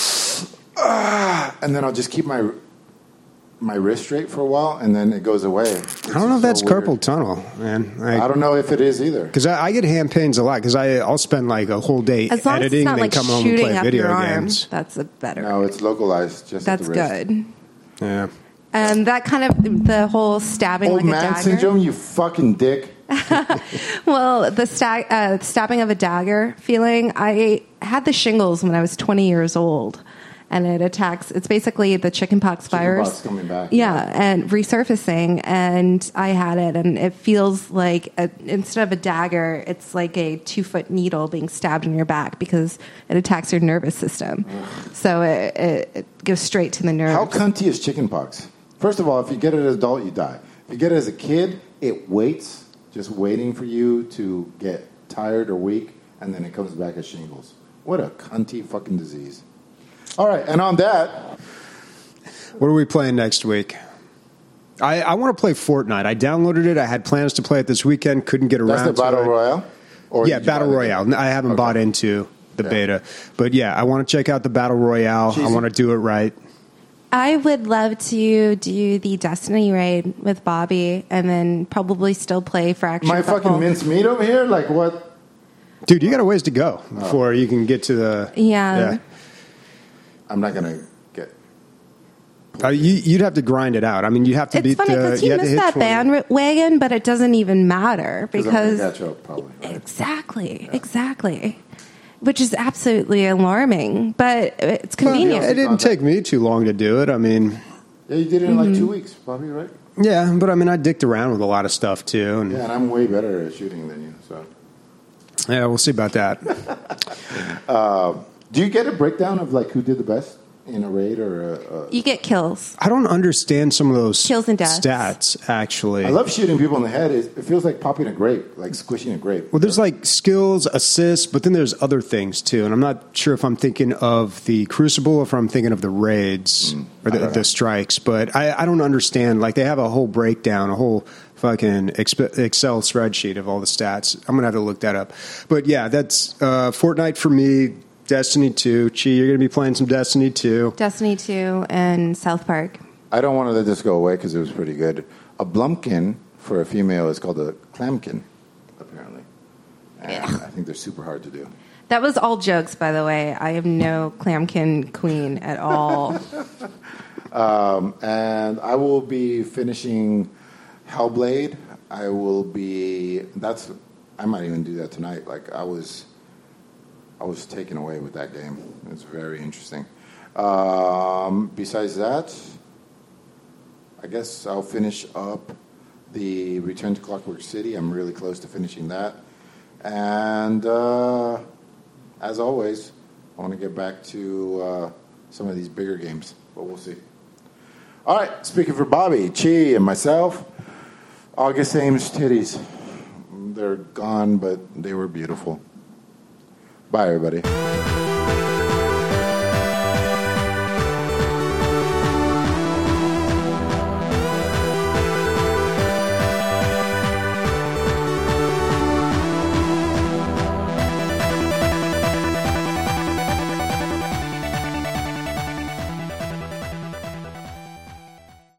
and then I'll just keep my wrist straight for a while, and then it goes away.
I don't know if that's carpal tunnel, man.
I don't know if it is either.
Because I get hand pains a lot because I'll spend like a whole day
As long as
editing
it's
and
not
then
like
come home and
shooting
play
up
video
your arm,
games.
that's a better.
No, it's localized just
That's
at the wrist.
good.
Yeah.
And that kind of the whole stabbing
Old
like a
man
dagger.
syndrome, you fucking dick.
Well, the stabbing of a dagger feeling. I had the shingles when I was 20 years old, and it attacks. It's basically the chickenpox virus.
Chickenpox coming back.
Yeah, and resurfacing. And I had it, and it feels like instead of a dagger, it's like a 2-foot needle being stabbed in your back because it attacks your nervous system. So it goes straight to the nerves.
How cunty is chickenpox? First of all, if you get it as an adult, you die. If you get it as a kid, it waits, just waiting for you to get tired or weak, and then it comes back as shingles. What a cunty fucking disease. All right, and on that,
What are we playing next week? I want to play Fortnite. I downloaded it. I had plans to play it this weekend. Couldn't get around
that's the
to
Battle
it.
Royale? Or
Yeah,
did you
Battle
buy the
Royale.
game?
I haven't
Okay.
bought into the
Yeah.
beta. But yeah, I want to check out the Battle Royale.
Cheesy.
I want to do it right.
I would love to do the Destiny raid with Bobby, and then probably still play Fractured
My
But
fucking
Whole.
mincemeat over here? Like what?
Dude, you got a ways to go before you can get to the...
Yeah.
I'm not going to get...
You'd have to grind it out. I mean, you have to
It's
beat
funny
the...
because you
have to
missed
hit
that
20.
bandwagon, but it doesn't even matter
I'm
because
gonna catch up, probably. Right?
exactly, which is absolutely alarming. But it's convenient.
It didn't take me too long to do it. I mean,
Yeah, you did it in like 2 weeks, probably, right?
yeah, but I mean, I dicked around with a lot of stuff too. And
Yeah, and I'm way better at shooting than you, so...
yeah, we'll see about that.
Do you get a breakdown of like who did the best in a raid or a...
You get kills.
I don't understand some of those
Kills and deaths.
stats, actually.
I love shooting people in the head. It feels like popping a grape, like squishing a grape.
Well, there's like skills, assists, but then there's other things too. And I'm not sure if I'm thinking of the Crucible or if I'm thinking of the raids or the strikes. But I don't understand. Like they have a whole breakdown, a whole fucking Excel spreadsheet of all the stats. I'm going to have to look that up. But yeah, that's Fortnite for me. Destiny 2. Chi, you're going to be playing some Destiny 2.
Destiny 2 and South Park.
I don't want to let this go away because it was pretty good. A blumpkin for a female is called a clamkin, apparently. And I think they're super hard to do.
That was all jokes, by the way. I am no clamkin queen at all.
And I will be finishing Hellblade. I might even do that tonight. Like I was taken away with that game. It's very interesting. Besides that, I guess I'll finish up the Return to Clockwork City. I'm really close to finishing that. And as always, I want to get back to some of these bigger games, but we'll see. All right, speaking for Bobby, Chi, and myself, August Ames titties. They're gone, but they were beautiful. Bye, everybody.